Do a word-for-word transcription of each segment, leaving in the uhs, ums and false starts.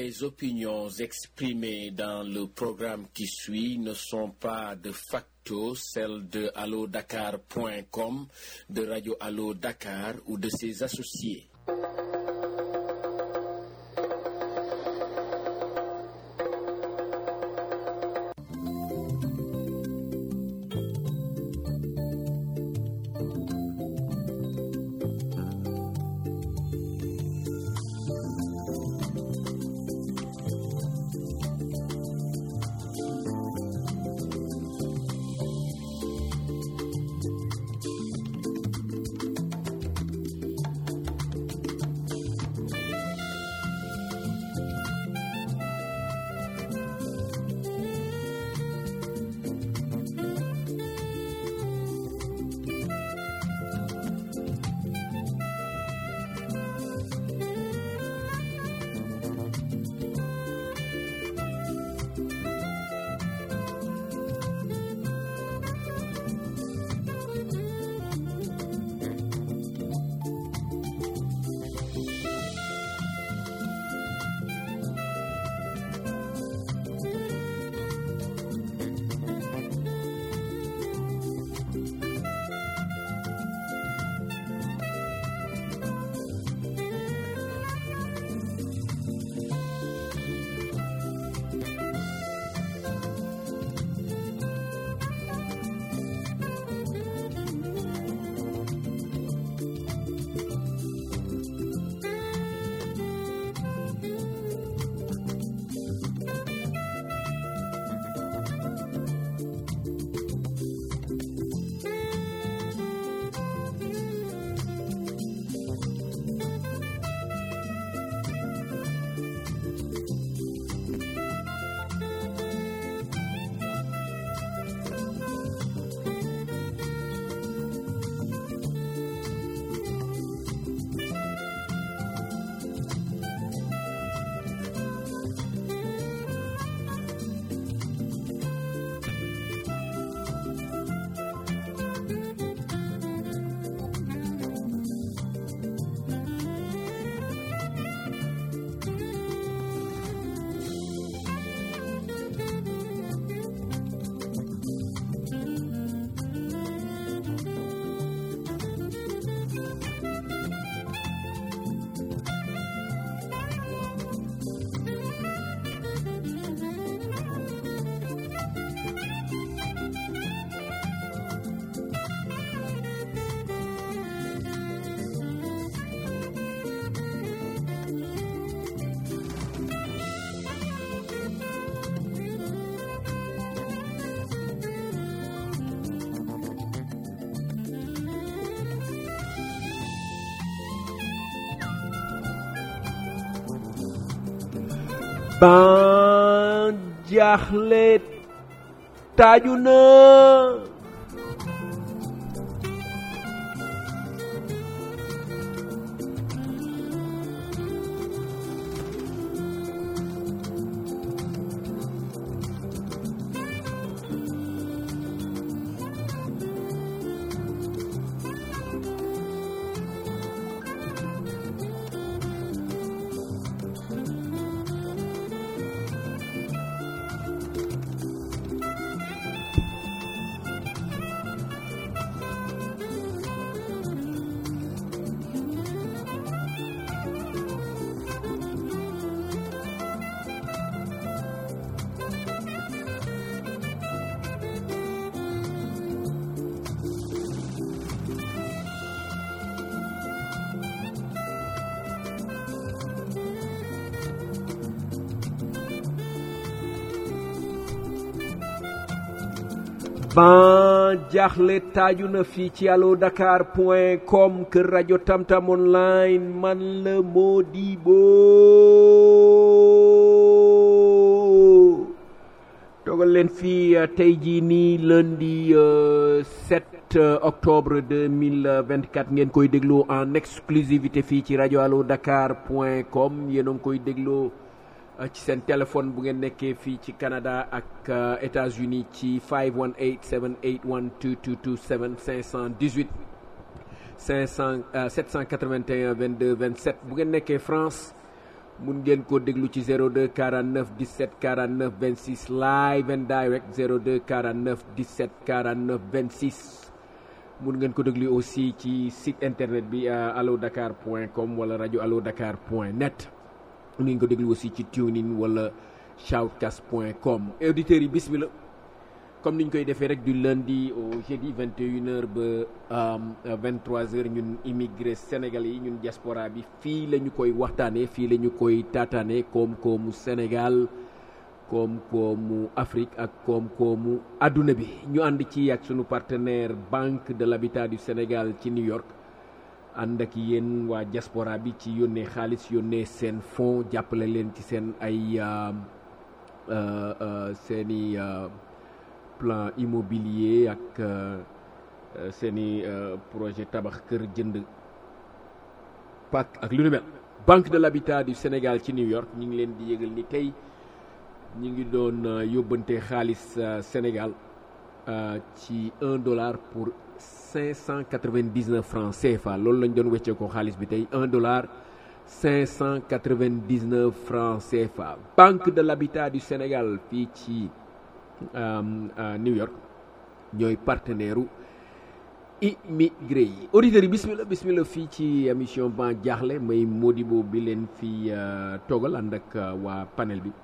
Les opinions exprimées dans le programme qui suit ne sont pas de facto celles de allo dakar point com, de Radio Allo Dakar ou de ses associés. ban jaaxle taaju na ban jaaxle taaju na fii ci allo dakar point com kër rajo Tamtam online man la Modibo dogal leen fii tey jii nii lundi sept octobre deux mille vingt-quatre ngeen koy déglu en exclusivité fii ci rajo allo dakar point com yéen a ngi koy déglu ci seen téléphone bu ngeen nekkee fii ci Canada ak États-Unis ci five one eight seven eight one two two two seven cinq cent dix-huit cinq cent sept cent quatre-vingt-un vingt-deux vingt-sept bu ngeen nekkee France mun ngeen ko déglu ci zéro deux quarante-neuf dix-sept quarante-neuf vingt-six live and direct zéro deux quarante-neuf dix-sept quarante-neuf vingt-six. mun ngeen ko déglu aussi ci site internet bi allo dakar point com wala rajo allo dakar point net. mun ngeen ko déglu aussi ci TuneIn wala shoutcast point com. auditeurs yi bismillah, comme niñ koy defee rek du lundi au jeudi vingt et une heures ba vingt-trois heures ñun immigré sénégalais yi ñun diaspora bi fii la ñu koy waxtaanee fii la ñu koy taataanee koom-koomu Sénégal koom-koomu Afrique ak koom-koomu adduna bi. ñu ànd ci ak sunu partenaire Banque de l'Habitat du Sénégal ci New York ànd ak yéen waa diaspora bi ci yónnee xaalis yónnee seen fonds jàppale leen ci seen ay seeni plan immobilier ak seeni projet tabax kër jënd pak ak lu nu mel. Banque de l'Habitat du Sénégal ci New York ñu ngi leen di yëgal ni tey ñu ngi doon yóbbante xaalis Sénégal ci un dollar pour cinq cent quatre-vingt-dix-neuf francs C F A. loolu lañ doon weccee ko xaalis bi tey un dollar cinq cent quatre-vingt-dix-neuf francs C F A. Banque de l'Habitat du Sénégal fii ci Um, uh, New York ñooy partenaire u immigré yi. auditeurs yi bismillah bismillah fii ci émission Ban Diakhli may Modibo bi leen fi uh, toogal ànd ak uh, waa panel bi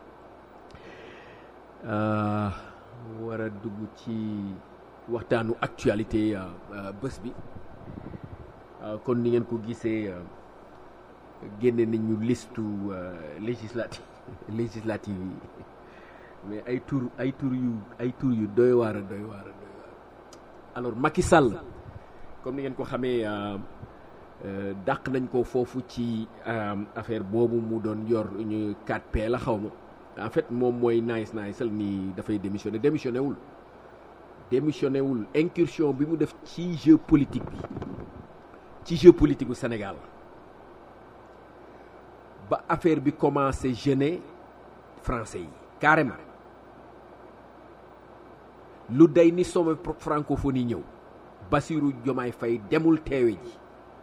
uh, war a dugg ci waxtaanu actualité uh, uh, bés bi uh, kon ni ngeen ko gisee uh, génne nañu listu uh, législative législative yi mais ay tur ay tur yu ay tur yu doy waar doy waar doy waar. alors Macky Sall comme ni ngeen ko xamee dàq nañ ko foofu ci affaire boobu mu doon yor ñu quatre P la xaw ma en fait moom mooy nice nice sal ni dafay démissionné démissionné wul démissionné wul incursion bi mu def ci jeu politique bi ci jeu politique bu Sénégal ba affaire bi commencé gêner français yi carrément. lu day ni sommet francophonie ñëw Bassirou Diomaye Faye demul teewe ji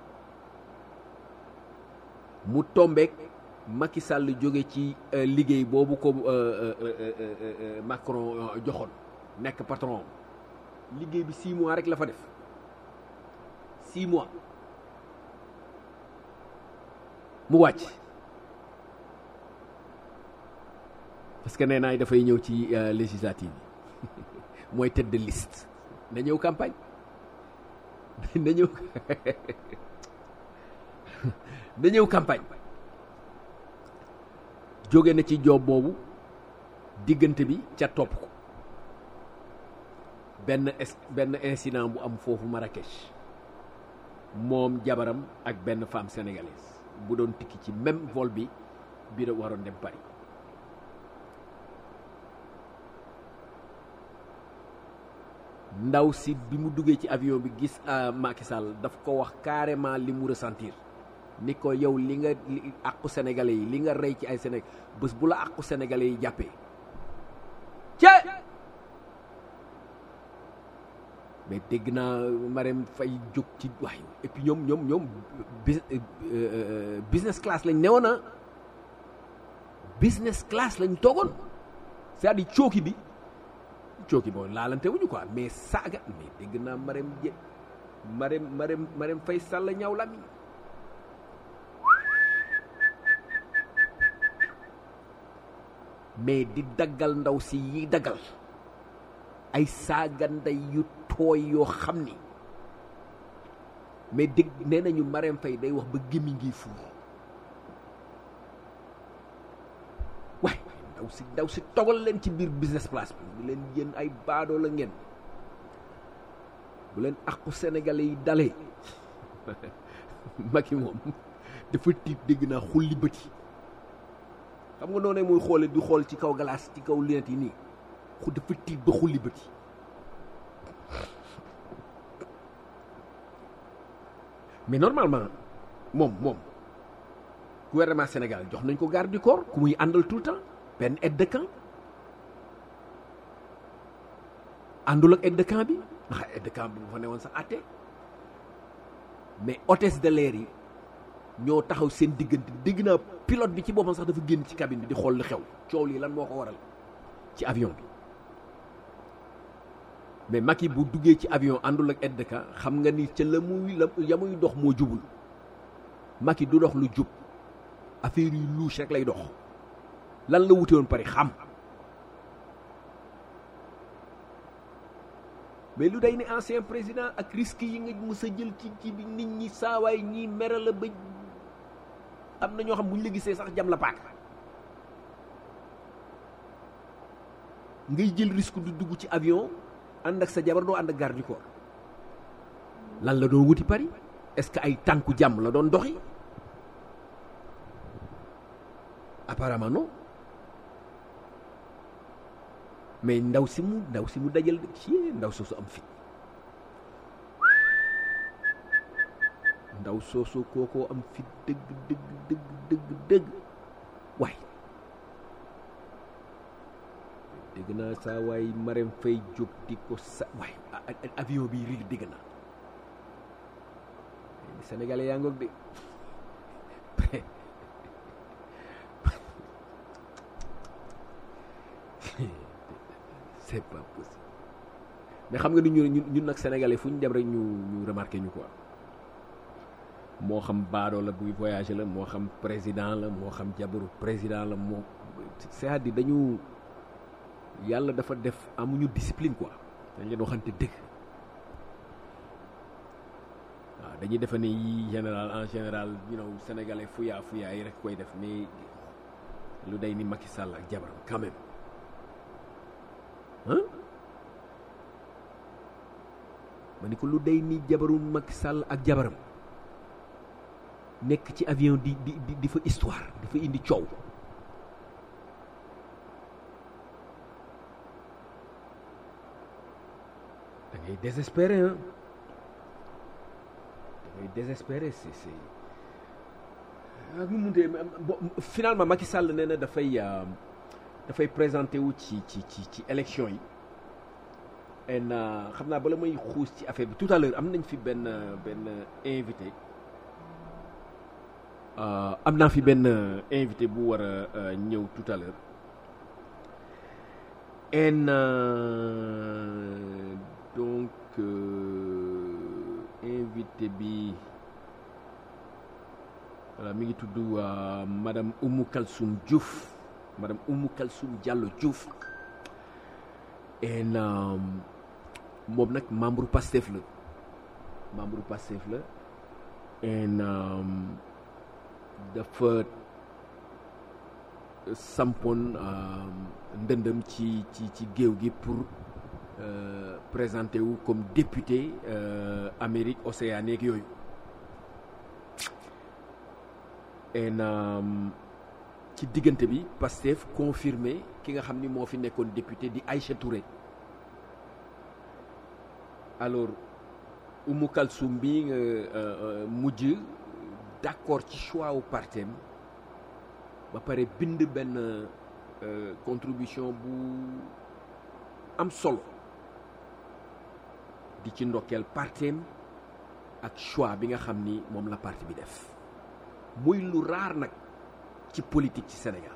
mu tombeek Macky Sall jóge ci uh, liggéey boobu ko uh, uh, uh, uh, Macron uh, joxoon nekk patron liggéey bi six mois rek la fa def six mois mu wàcc parce que nee naa dafay ñëw ci uh, législative yi mooy tête de liste na ñëw campagne na ñëw na ñëw campagne jóge na ci job boobu diggante bi ca topp ko benn benn incident bu am foofu Marrakech moom jabaram ak benn femme sénégalaise bu doon tikki ci même vol bi bi da waroon dem Paris. ndaw si bi mu duggee ci avion bi gis Macky Sall daf ko wax carrément li mu ressentir ni ko yow li nga li àqu sénégalais yi li nga rey ci ay Sénégal bés bu la àqu sénégalais yi jàppee ca mais dégg naa Marème Faye jóg ci waay et puis ñoom ñoom ñoom business class lañ newoon na business class lañ toogoon c'est-à-dire cooki bi cooki boobu laalante wuñu quoi mais saaga mais dégg naa Marème je Marème Marème Marème Faye Sall ñaaw la mi mais di daggal ndaw si yi daggal ay saaga nday yu tooy yoo xam ni mais dégg nee nañu Marème Faye day wax ba gémmi ngi fuur waay ndaw si ndaw si togal leen ci biir business place bi bu leen yéen ay baadoo la ngeen bu leen àqu sénégalais yi dalee Macky moom dafa tiit dégg naa xulli bëti xam nga noonu muy xoole du xool ci kaw glace ci kaw lunette yi nii xu dafa tiit ba xulli bëti mais normalement moom moom gouvernement Sénégal jox nañ ko garde du corps ku muy àndal tout le temps benn aide de camp àndul ak aide de camp bi ndax aide de camp bi bu fa newoon sax àtte mais hôtesse de l'air yi ñoo taxaw seen diggante dégg naa pilote bi ci boppam sax dafa génn ci cabine bi di xool li xew coow lii lan moo ko waral ci avion bi mais Macky bu duggee ci avion àndul ak aide de camp xam nga ni ca la muy la ya muy dox moo jubul Macky du dox lu jub affaire yu louche rek lay dox lan la wute woon Paris xam mais lu day ni ancien président ak risque yi nga mës a jël ci ci bi nit ñi saawaay ñii mere la ba am na ñoo xam bu ñu la gisee sax jam la paak ngay jël risque du dugg ci avion ànd ak sa jabar doo ànd ak garde du corps lan la doon wuti Paris est-ce que ay tànku jàmm la doon doxi apparemment non mais ndaw si mu ndaw si mu dajal ci ndaw soosu am fit ndaw soosu kookoo am fit dëgg dëgg dëgg dëgg dëgg waay dégg naa saa waay Marème Faye jóg di ko sa waay avion bi rig dégg naa sénégalais yaa ngoog de c'est pas possible mais xam nga ni ñu ñun nag sénégalais fu ñu dem rek ñu ñu remarqué ñu quoi moo xam baadoo la buy voyager la moo xam président la moo xam jabaru président la moo c'est-à-dire dañu yàlla dafa def amuñu discipline quoi dañ leen waxante dëgg waaw dañuy defe ne yi général en général you know sénégalais fuyaa fuyaa yi rek koy def mais lu day ni Macky Sall ak jabaram quand même hein ma ni ko lu day ni jabaru Macky Sall ak jabaram nekk ci avion di di di di fa histoire di fa indi coow da ngay désespéré hein da ngay désespéré c'est c'est ak mu munte finalement Macky Sall nee na dafay dafay présenté wu ci ci ci ci élection yi en xam naa bala may xuus ci affaire bi tout à l'heure am nañ fi benn benn invité am naa fi benn invité bu war a ñëw tout à l'heure en donc euh, invité bi voilà mi ngi tudd uh, madame Oumou Kalsoum Diouf madame Oumou Kalsoum Diallo Diouf en um, moom nag membre Pastef la membre Pastef la en um, dafa sampoon um, ndëndëm ci ci ci géew gi pour euh, présenter wu comme député euh, Amérique océanique yooyu en um, ci diggante bi Pastef confirmé ki nga xam ni moo fi nekkoon député di Aïcha Touré alors Oumou Kalsoum bi nga euh, mujj d'accord ci choix wu partem ba pare bind benn euh, contribution bu am solo di ci ndokkeel partem ak choix bi nga xam ni moom la parti bi def muy lu raar nag ci politique ci Sénégal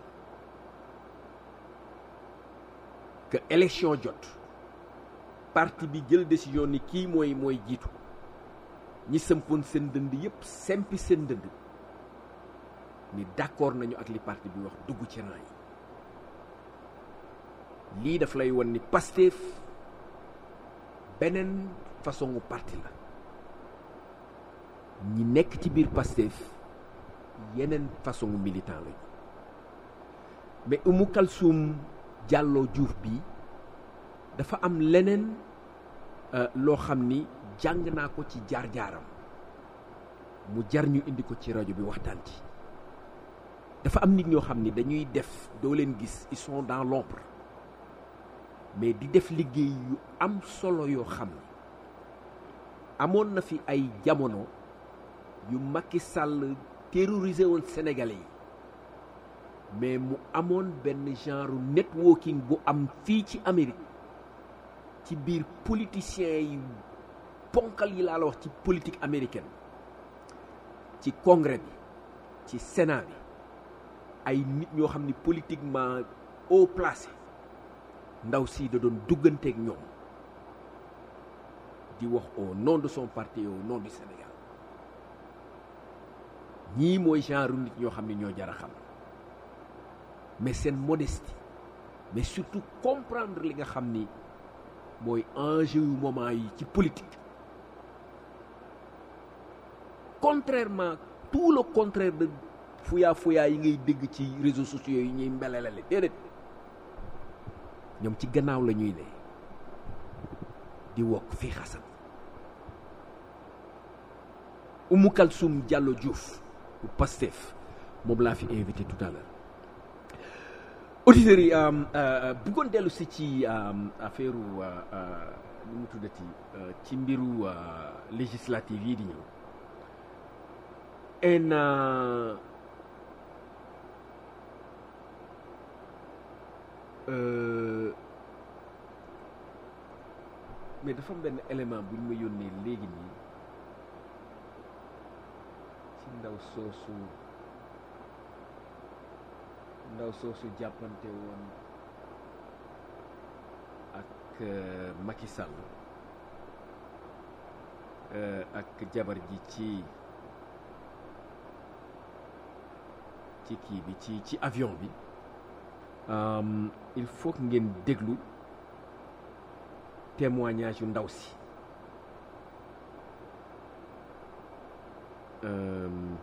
que élection jot parti bi jël décision ni kii mooy mooy jiitu ñi sëmpoon seen dënd yépp sempi seen dënd ni d'accord nañu ak li parti bi wax dugg ci rang yi lii daf lay won ni Pastef beneen façon parti la ñi nekk ci biir Pastef yeneen façon militant lañu mais Oumou Kalsoum Diallo Diouf bi dafa am leneen euh, loo xam ni jàng naa ko ci jaar-jaaram mu jar ñu indi ko ci rajo bi waxtaan ci dafa am nit ñoo xam ni dañuy def doo leen gis ils sont dans l'ombre mais di def liggéey yu am solo yoo xam ni amoon na fi ay jamono yu Macky Sall terrorisé woon Sénégalais yi mais mu amoon benn genre networking bu am fii ci Amérique ci biir politiciens yi ponkal yi laa la wax ci politique américaine ci congrès bi ci Sénat bi ay nit ñoo xam ni politiquement haut placé ndaw si da doon dugganteeg ñoom di wax au nom de son parti au nom du Sénégal ñii mooy genre nit ñoo xam ni ñoo jar a xam mais seen modestie mais surtout comprendre li nga xam ni mooy enjeu yu moment yi ci politique contrairement tout le contraire de fuyaa fuyaa yi ngay dégg ci réseaux sociaux yi ñuy mbelelale déedéet ñoom ci gannaaw la ñuy ne di wokk fii xasan Oumou Kalsoum Diallo Diouf bu Pastef moom laa fi invité tout à l'heure auditeurs yi bëggoon dellu si ci affaire nu mu tuddati ci mbiru législative yi di ñëw en mais dafa am benn élément bu ñu ma yónnee léegi nii ci ndaw soosu ndaw soosu jàppante woon ak Macky Sall ak jabar ji ci ci kii bi ci ci avion bi um, il faut que ngeen déglu témoignage yu ndaw si um,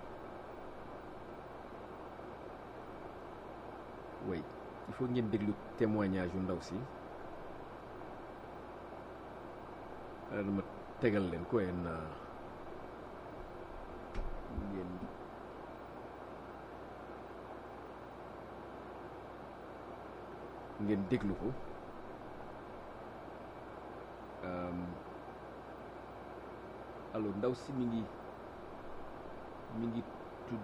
oui il faut ngeen déglu témoignage yu ndaw si dama tegal leen ko en ngeen ngeen déglu ko alors ndaw si mi ngi mi ngi tudd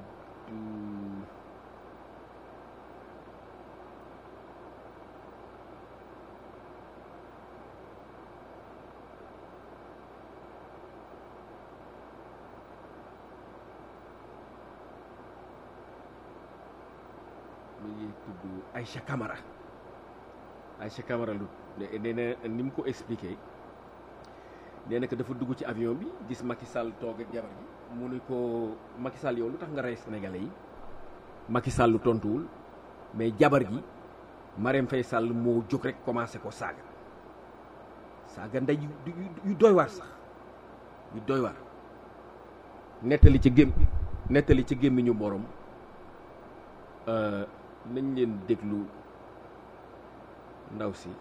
mi ngi tudd Aïcha Camara Aïcha Camara lu nee na ni mu ko expliqué nee na que dafa dugg ci avion bi gis Macky Sall toog ak jabar ji mu ne ko Macky Sall yow lu tax nga rey Sénégalais yi Macky Sall lu tontuwul mais jabar ji Marème Faye Sall moo jóg rek commencé ko saaga saaga ndey yu yu doy waar sax yu doy waar nettali ci gém nettali ci gémmiñu borom nañ leen déglu ndaw si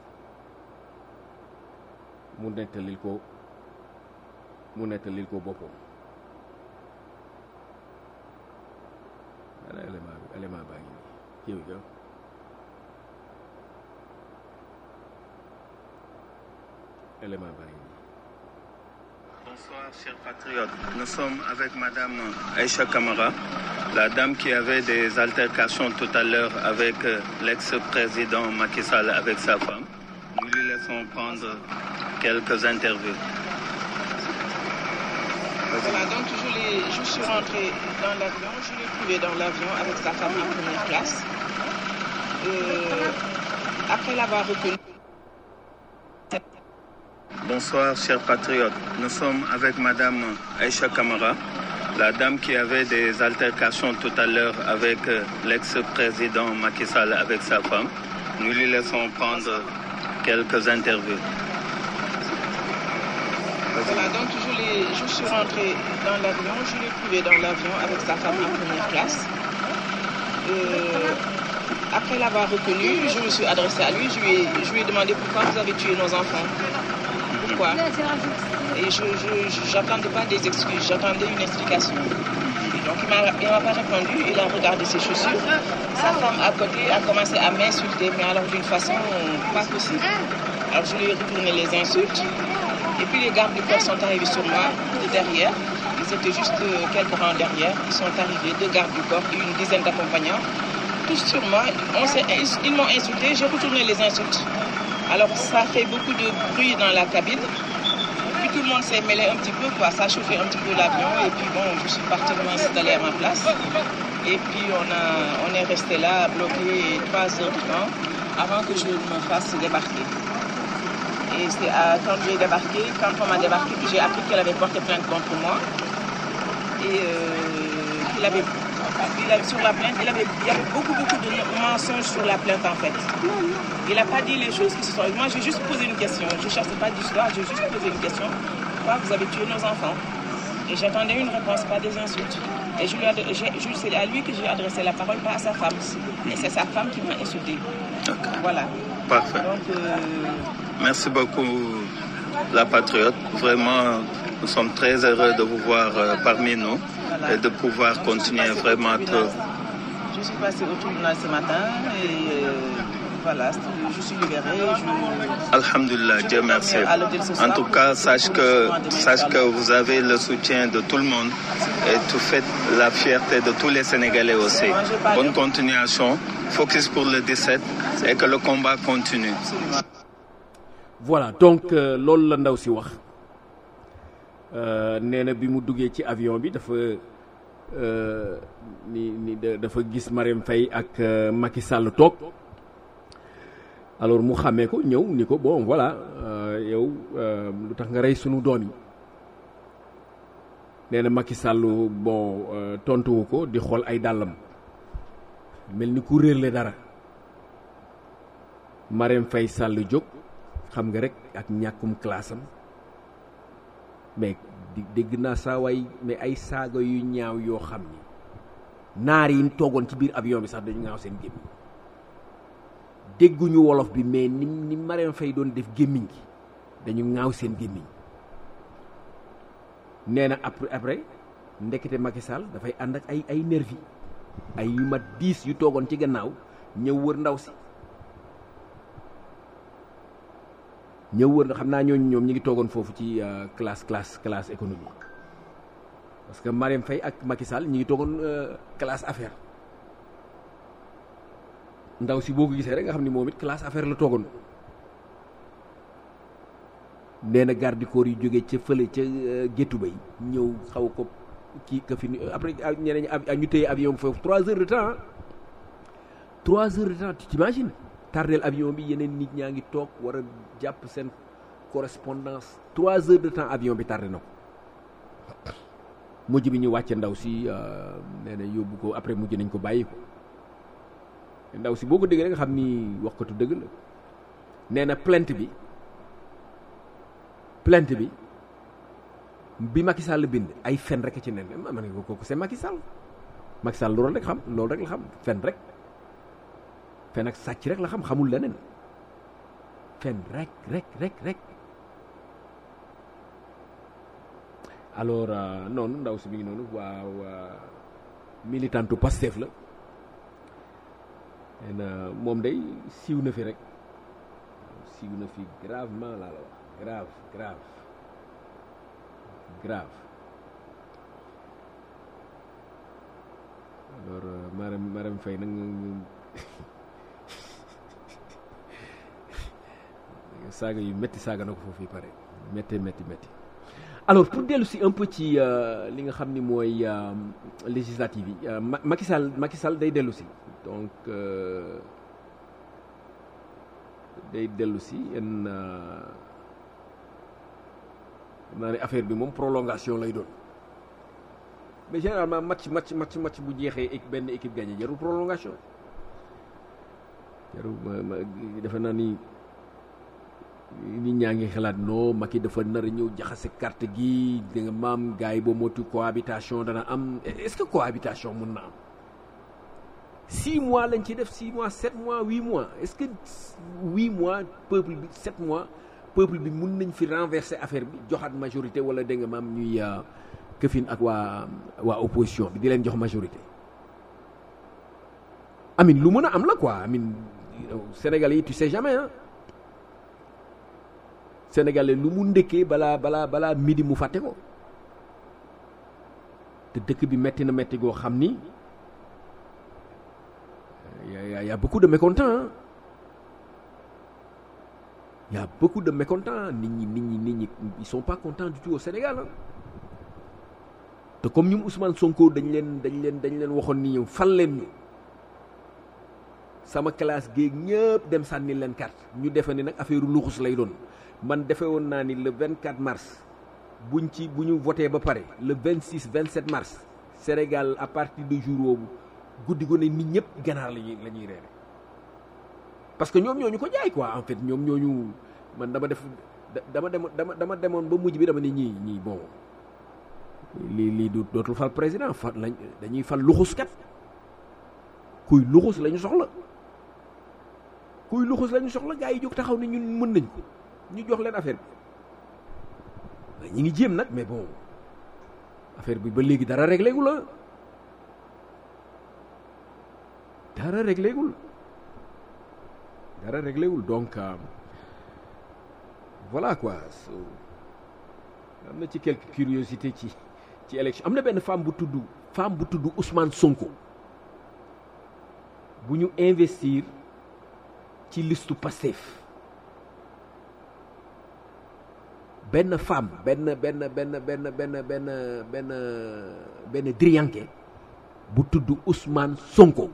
mu nettalil ko mu nettalil ko boppam wala élément bi élément baa ngi nii here we go. Élément baa ngi nii. Bonsoir chers patriotes, nous sommes avec madame Aïcha Camara, la dame qui avait des altercations tout à l'heure avec l'ex-président Macky Sall avec sa femme. Nous lui laissons prendre quelques interviews. Voilà, donc je, l'ai, je suis rentrée dans l'avion, je l'ai trouvé dans l'avion avec sa femme en première classe. Euh, après l'avoir reconnu. Bonsoir chers patriotes, nous sommes avec madame Aïcha Camara, la dame qui avait des altercations tout à l'heure avec l'ex-président Macky Sall avec sa femme. Nous lui laissons prendre quelques interviews. Voilà, donc je, l'ai, je suis rentrée dans l'avion, je l'ai trouvé dans l'avion avec sa femme en première classe. Euh, après l'avoir reconnu, je me suis adressée à lui, je lui ai, je lui ai demandé pourquoi vous avez tué nos enfants. Pourquoi? Et je, je, j'attendais pas des excuses, j'attendais une explication. Et donc il m'a, il m'a pas répondu, il a regardé ses chaussures. Sa femme à côté a commencé à m'insulter, mais alors d'une façon pas possible. Alors je lui ai retourné les insultes. Et puis les gardes du corps sont arrivés sur moi de derrière. Ils étaient juste quelques rangs derrière. Ils sont arrivés, deux gardes du corps et une dizaine d'accompagnants. Tous sur moi, on s'est, ils m'ont insulté, j'ai retourné les insultes. Alors ça fait beaucoup de bruit dans la cabine. Puis tout le le monde s'est mêlé un petit peu, quoi. Ça a chauffé un petit peu l'avion. Et puis bon, je suis partie m'installer à ma place. Et puis on, a, on est resté là, bloqué trois heures de temps avant que je me fasse débarquer. Et c'est à, quand j'ai débarqué, quand on m'a débarqué, que j'ai appris qu'elle avait porté plainte contre moi. Et euh, qu'il avait, il avait, sur la plainte, il, avait, il y avait beaucoup, beaucoup de mensonges sur la plainte en fait. Il n'a pas dit les choses qui se sont... Moi, j'ai juste posé une question. Je ne cherchais pas d'histoire, j'ai juste posé une question. Pourquoi vous avez tué nos enfants? Et j'attendais une réponse, pas des insultes. Et je lui ad... je... c'est à lui que j'ai adressé la parole, pas à sa femme. Et c'est sa femme qui m'a insulté. Okay. Voilà. Parfait. Donc, euh... Merci beaucoup, la Patriote. Vraiment, nous sommes très heureux de vous voir euh, parmi nous voilà. Et de pouvoir continuer vraiment à te... Je suis passée au tribunal ce matin et euh, voilà, je suis libérée. Je... Alhamdulillah, Dieu merci. En tout cas, sache que, sache que vous avez le soutien de tout le monde et tu fais la fierté de tous les Sénégalais aussi. Bonne continuation, focus pour le dix-sept et que le combat continue. Voilà, donc euh, loolu la ndaw si wax euh, nee na bi mu duggee ci avion bi dafa euh, ni ni dafa gis Marème Faye ak euh, Macky Sall toog alors mu xàmmee ko ñëw ni ko bon voilà euh, yow euh, lu tax nga rey sunu doom yi nee na Macky Sall bon euh, tontuwu ko di xool ay dàllam mel ni ku réerle dara Marème Faye Sall jóg xam nga rek ak ñàkkum classe am mais dégg naa saa waay mais ay saaga yu ñaaw yoo xam ni naar yi toogoon ci biir avion bi sax dañu ngaaw seen gémmiñ dégguñu wolof bi mais ni ni Marème Faye doon def gémmiñ gi dañu ngaaw seen gémmiñ nee na après après ndekete Macky Sall dafay ànd ak ay ay nervi ay yu mat dix yu toogoon ci gannaaw ñëw wër ndaw si ñëw wër xam naa ñooñu ñoom ñi ngi toogoon foofu ci classe classe classe économie parce que Marème Faye ak Macky Sall ñi ngi toogoon classe affaire ndaw si boo ko gisee rek nga xam ni moom it classe affaire la toogoon nee na garde du corps yu jógee ca fële ca géttu bay ñëw xaw ko kii ka fi après ñeneen ñu téye avion foofu trois heures de temps trois heures de temps tu t'imagines tardel avion bi yeneen nit ñaa ngi toog war a jàpp seen correspondance trois heures de temps avion bi tardé na ko mujj bi ñu wàcce ndaw si nee na yóbbu ko après mujj nañ ko bàyyi ko ndaw si boo ko déggee nga xam ni waxkatu dëgg la nee na plainte bi plainte bi bi Macky Sall bind ay fen rek ci nen ma ne ko kooku c'est Macky Sall Macky Sall loolu rek xam loolu rek la xam fen rek fen ak sàcc rek la xam xamul leneen fen rek rek rek rek alors euh, noonu ndaw si mi ngi noonu waaw militantu Pastef la en moom day siiw na fi rek siiw na fi gravement laa la wax grave grave grave alors euh, Marème Marème Faye nag saaga yu métti saaga na ko foofu yi pare métti métti métti alors pour dellu si un peu ci euh, li nga xam ni mooy euh, législative yi euh, Macky Sall Macky Sall day dellu si donc euh, day dellu si en naa ne affaire bi moom prolongation lay doon mais généralement match match match match bu jeexee benn équipe gagné jarul prolongation jarul ma defe naa ni nit ñaa ngi xalaat non Macky dafa nar a ñëw jaxase carte gi da nga maam gars yi boo motu cohabitation dana am est-ce que cohabitation mun na am six mois lañ ci def six mois sept mois huit mois est-ce que huit mois peuple bi sept mois peuple bi mun nañ fi renverser affaire bi joxaat majorité wala da nga maam ñuy këfin ak waa waa opposition bi di leen jox majorité amin lu mën a am la quoi amin Sénégalais yi tu sais jamais hein Sénégalais lu mu ndëkkee balaa balaa balaa midi mu fàtte ko te dëkk bi metti na metti goo xam ni y a y a beaucoup de mécontents hein y a beaucoup de mécontents nit ñi nit ñi nit ñi ils sont pas contents du tout au Sénégal hein. te comme ñum Ousmane Sonko dañ leen dañ leen dañ leen waxoon ni ñëw fal leen ñu sama classe géeg ñëpp dem sànni leen carte ñu defe ni nag affaire luxus lay doon man defe woon naa ni le vingt-quatre mars buñ ci bu ñu voté ba pare le vingt-six vingt-sept mars Sénégal à partir de jour boobu guddi gu ne nit ñëpp ganaar lañuy la ñuy reere parce que ñoom ñoo ñu ko jaay quoi en fait ñoom ñoo ñu man dama def dama demoon dama dama demoon ba mujj bi dama ne ñii ñii bon lii lii du dootul fal président fal lañ dañuy fal luxuskat kuy luxus la ñu soxla kuy luxus la ñu soxla gars yi jóg taxaw ni ñun mën nañ ko ñu jox leen affaire bi ñi ngi jéem nag mais bon affaire bi ba léegi dara réglé gul la dara réglé gul dara réglé wul donc euh, voilà quoi so am na ci quelques curiosités ci ci élection am na benn femme bu tudd femme bu tudd Ousmane Sonko bu ñu investir ci listu Pastef benn femme benn benn benn benn benn benn benn benn drianke bu tudd Ousmane Sonko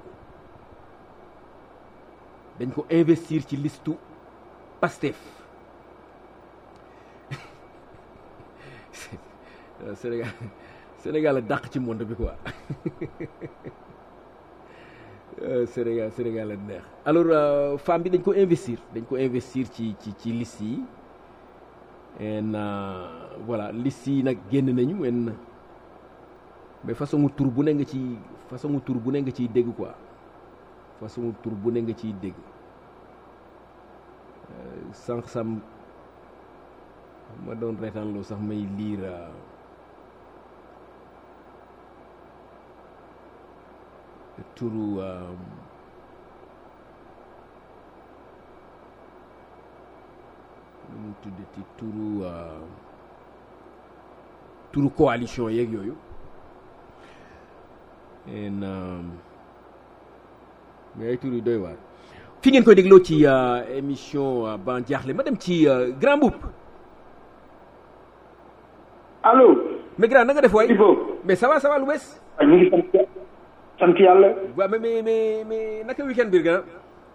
dañ ko investir ci listu Pastef Sénégal Sénégal a dàq ci monde bi quoi Sénégal Sénégal la neex alors euh, femme bi dañ ko investir dañ ko investir ci ci ci liste yi en euh, voilà liste yi nag génn nañu en mais façon tur bu ne nga ci façon tur bu ne nga ciy dégg quoi façon tur bu ne nga ciy dégg sànq sam ma doon reetaan loo sax may liir turu nu mu tuddati turu turu coalition yeeg yooyu en mais ay tur yu doy waar fi ngeen koy dégloo ci émission Ban Diakhli ma dem ci Grand Mboup allo. mais grand na nga def waay. mais ça va ça va lu bees. ñu ngi sant sant yàlla. waaw mais mais mais mais naka weekend bi grand.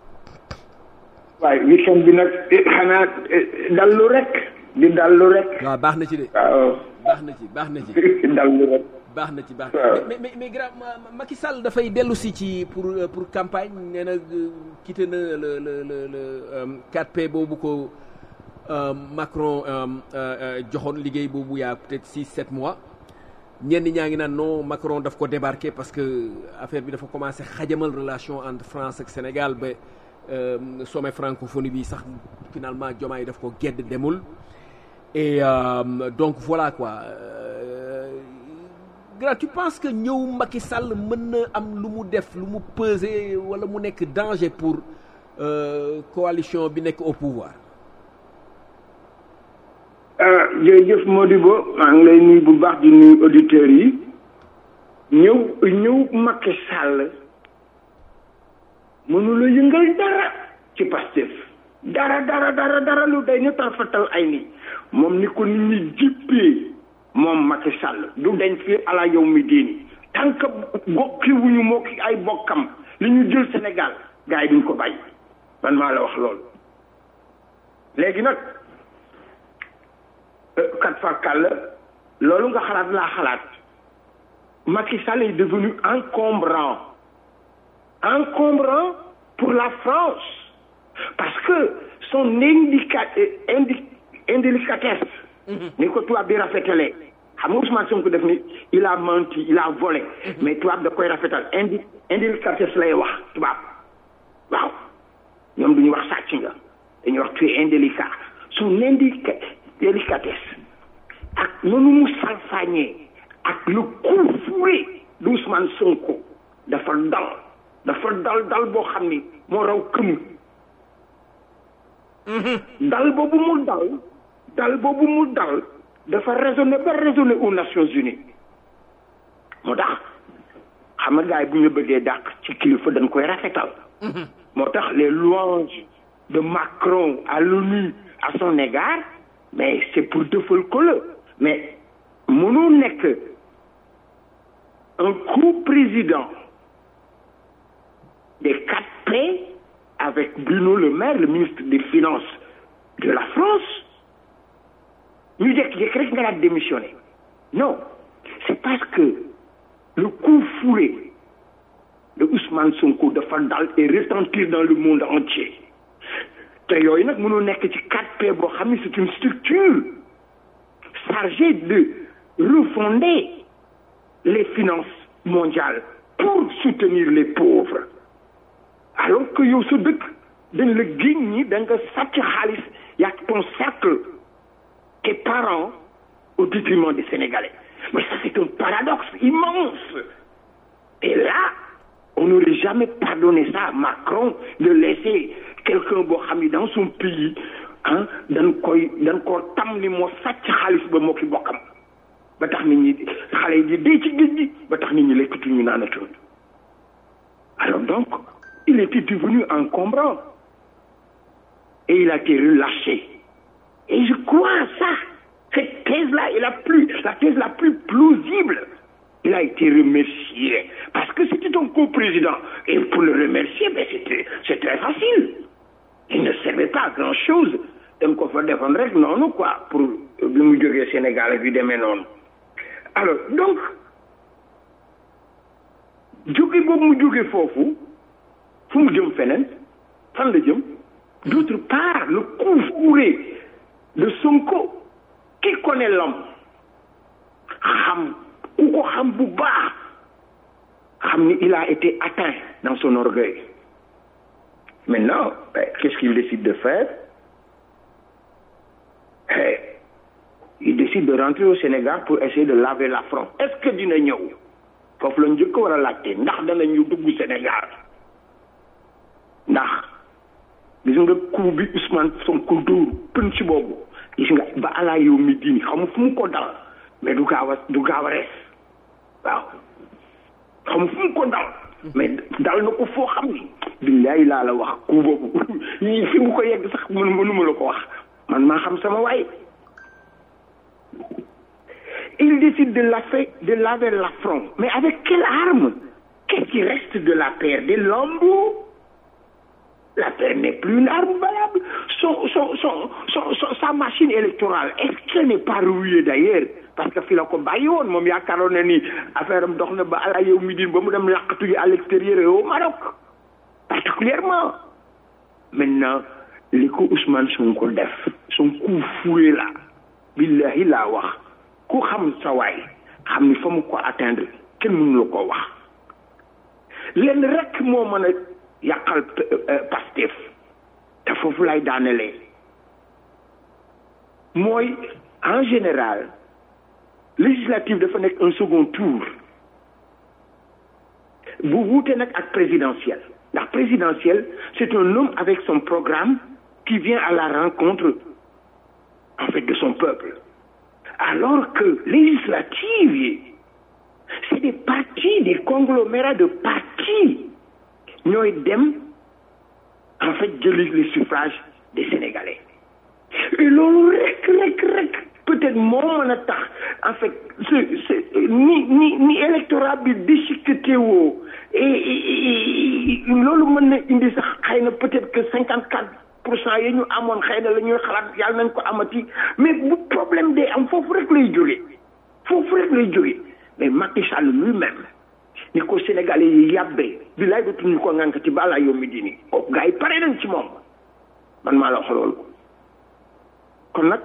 waaye weekend bi nag xanaa dallu rek. di dallu rek. waaw baax na ci de. waaw baax na ci baax na ci. dallu rek. baax na ci baax waaw mais mais mais grand Macky Sall dafay dellu si ci pour pour campagne nee na quitté na le le le le quatre P boobu ko. Euh, Macron joxoon euh, euh, liggéey boobu yaa peut-être six sept mois ñenn ñaa ngi naan non Macron daf ko débarqué parce que affaire bi dafa commencé xajamal relation entre France ak Sénégal ba euh, sommet francophonie bi sax finalement Diomaye daf ko gedd demul et euh, donc voilà quoi euh, grand tu penses que ñëw Macky Sall mën na am lu mu def lu mu peser wala mu nekk danger pour euh, coalition bi nekk au pouvoir. jërëjëf Modibo maa ngi lay nuyu bu baax di nuyu auditeurs yi ñëw ñëw Macky Sall mënula yëngal dara ci Pastef dara dara dara dara lu day ñu tarfatal ay ni moom ni ko nit ñi jippee moom Macky Sall du dañ fi ala yow mi diini tant que gokki wuñu moo ki ay bokkam li ñu jël Sénégal gars yi duñ ko bàyyi man maa la wax loolu léegi nag kat fakal loolu nga xalaat laa xalaat Macky Sall est devenu encombrant encombrant pour la France parce que son indica indi indélicatesse ni ko tubaab bi rafetalee xam nga Ousmane Sonko def ni il a menti il a volé mais tubaab da koy rafetal indi indélicatesse lay wax tubaab waaw ñoom duñu wax sàcc nga dañuy wax tu es indélicat son indica délicatesse ak noonu mu salfaañee ak le coup fourré d'Ousmane Sonko dafa dal dafa dal dal boo xam ni moo raw këmu dal boobu mu dal dal boobu mu dal dafa raisonné ba raisonné aux Nations Unies moo tax xam nga gars yi bu ñu bëggee dàq ci kilifa dañ koy rafetal moo tax les louanges de Macron à l'ONU à son égard, mais c'est pour defal ko la mais mënoo nekk un co-président des quatre P avec Bruno Le Maire, le ministre des Finances de la France, ñu jékki-jékki rek nga daal démissionné. Non, c'est parce que le coup fourré de Ousmane Sonko dafa dal et retentir dans le monde entier. te yooyu nag mënoo nekk ci quatre P boo xam ne c'est une structure chargée de refonder les finances mondiales pour soutenir les pauvres alors que yow sa dëkk dañ la giñ ñi da nga sàcc xaalis yak ton cercle tes parents au détriment des Sénégalais. Mais ça c'est un paradoxe immense. Et là on n'aurait jamais pardonné ça à Macron de laisser quelqu'un boo xam ni dans son pays ah dañ koy dañ koo tam ni moo sàcc xaalis ba moo ki bokkam ba tax nit ñi xale yi di dee ci géej gi ba tax nit ñi lekkatuñu naanatuñu. Alors donc il était devenu encombrant et il a été relâché. Et je crois à ça. Cette thèse-là est la plus, la thèse la plus plausible. Il a été remercié parce que c'était un co-président. Et pour le remercier, ben c'était, c'est très facile. Il ne servait pas à grand-chose. Donc on va défendre rek noonu quoi pour bi mu jógee Sénégal bi demee noonu. Alors donc jóge boobu mu jóge foofu fu mu jëm feneen fan la jëm. D'autre part le coup fourré de Sonko qui connaît l'homme xam ku ko xam bu baax xam ni il a été atteint dans son orgueil. Maintenant ben, qu'est-ce qu'il décide de faire? Eh, il décide de rentrer au Sénégal pour essayer de laver l'affront. Est-ce que dina ñëw foofu la njëkk war a laajte ndax danañu dugg Sénégal ndax gis nga coup bi Ousmane Sonko dóor pën ci boobu gis nga ba ala yow mi diini xam fu mu ko dal mais du gaaw a du gaaw a rees waaw xam fu mu ko dal mais dal na ko foo xam ni billaay laa la wax coup boobu yi fi mu ko yegg sax mën mënuma la ko wax man maa xam sama waay. Il décide de laver, de laver l'affront. Mais avec quelle arme? Qu'est-ce qui reste de la paire? Des lambeaux? La paire n'est plus une arme valable. Son, son, son, son, son, sa machine électorale, est-ce qu'elle n'est pas rouillée d'ailleurs? Parce que fi la ko bàyyi woon moom yaakaaroon na ni affaire am dox na ba ala yow mi din ba mu dem laqatu à l'extérieur et au Maroc particulièrement. Maintenant li ko Ousmane Sonko def son coup fourré là billahi laa wax ku xam sa waay xam ni fa mu ko atteindre kenn mënu la ko wax leen rek moo mën a yàqal Pastef te foofu lay daanelee mooy en général législative dafa nekk un second tour bu wuute nag ak présidentiel ndax présidentiel c'est un homme avec son programme qui vient à la rencontre en fait de son peuple. Alors que législative, c'est des partis, des conglomérats de partis. Ñooy dem en fait jëli les suffrages des Sénégalais. Et loolu rek rek rek peut-être moo mën a tax en fait ce ni ni ni électorat bi déchiqueté woo et loolu mën na indi sax xëy na peut-être que cinquante-quatre pour cent yi ñu amoon xëy na la ñuy xalaat yàlla nañ ko amati mais bu problème day am foofu rek lay jógee foofu rek lay jógee mais Macky Sall lui-même ni ko Sénégalais yi yàbbee bi lay dootuñu ko ngànk ci balaa yow mi dini kooku gars yi pare nañ ci moom man maa la wax loolu kon nag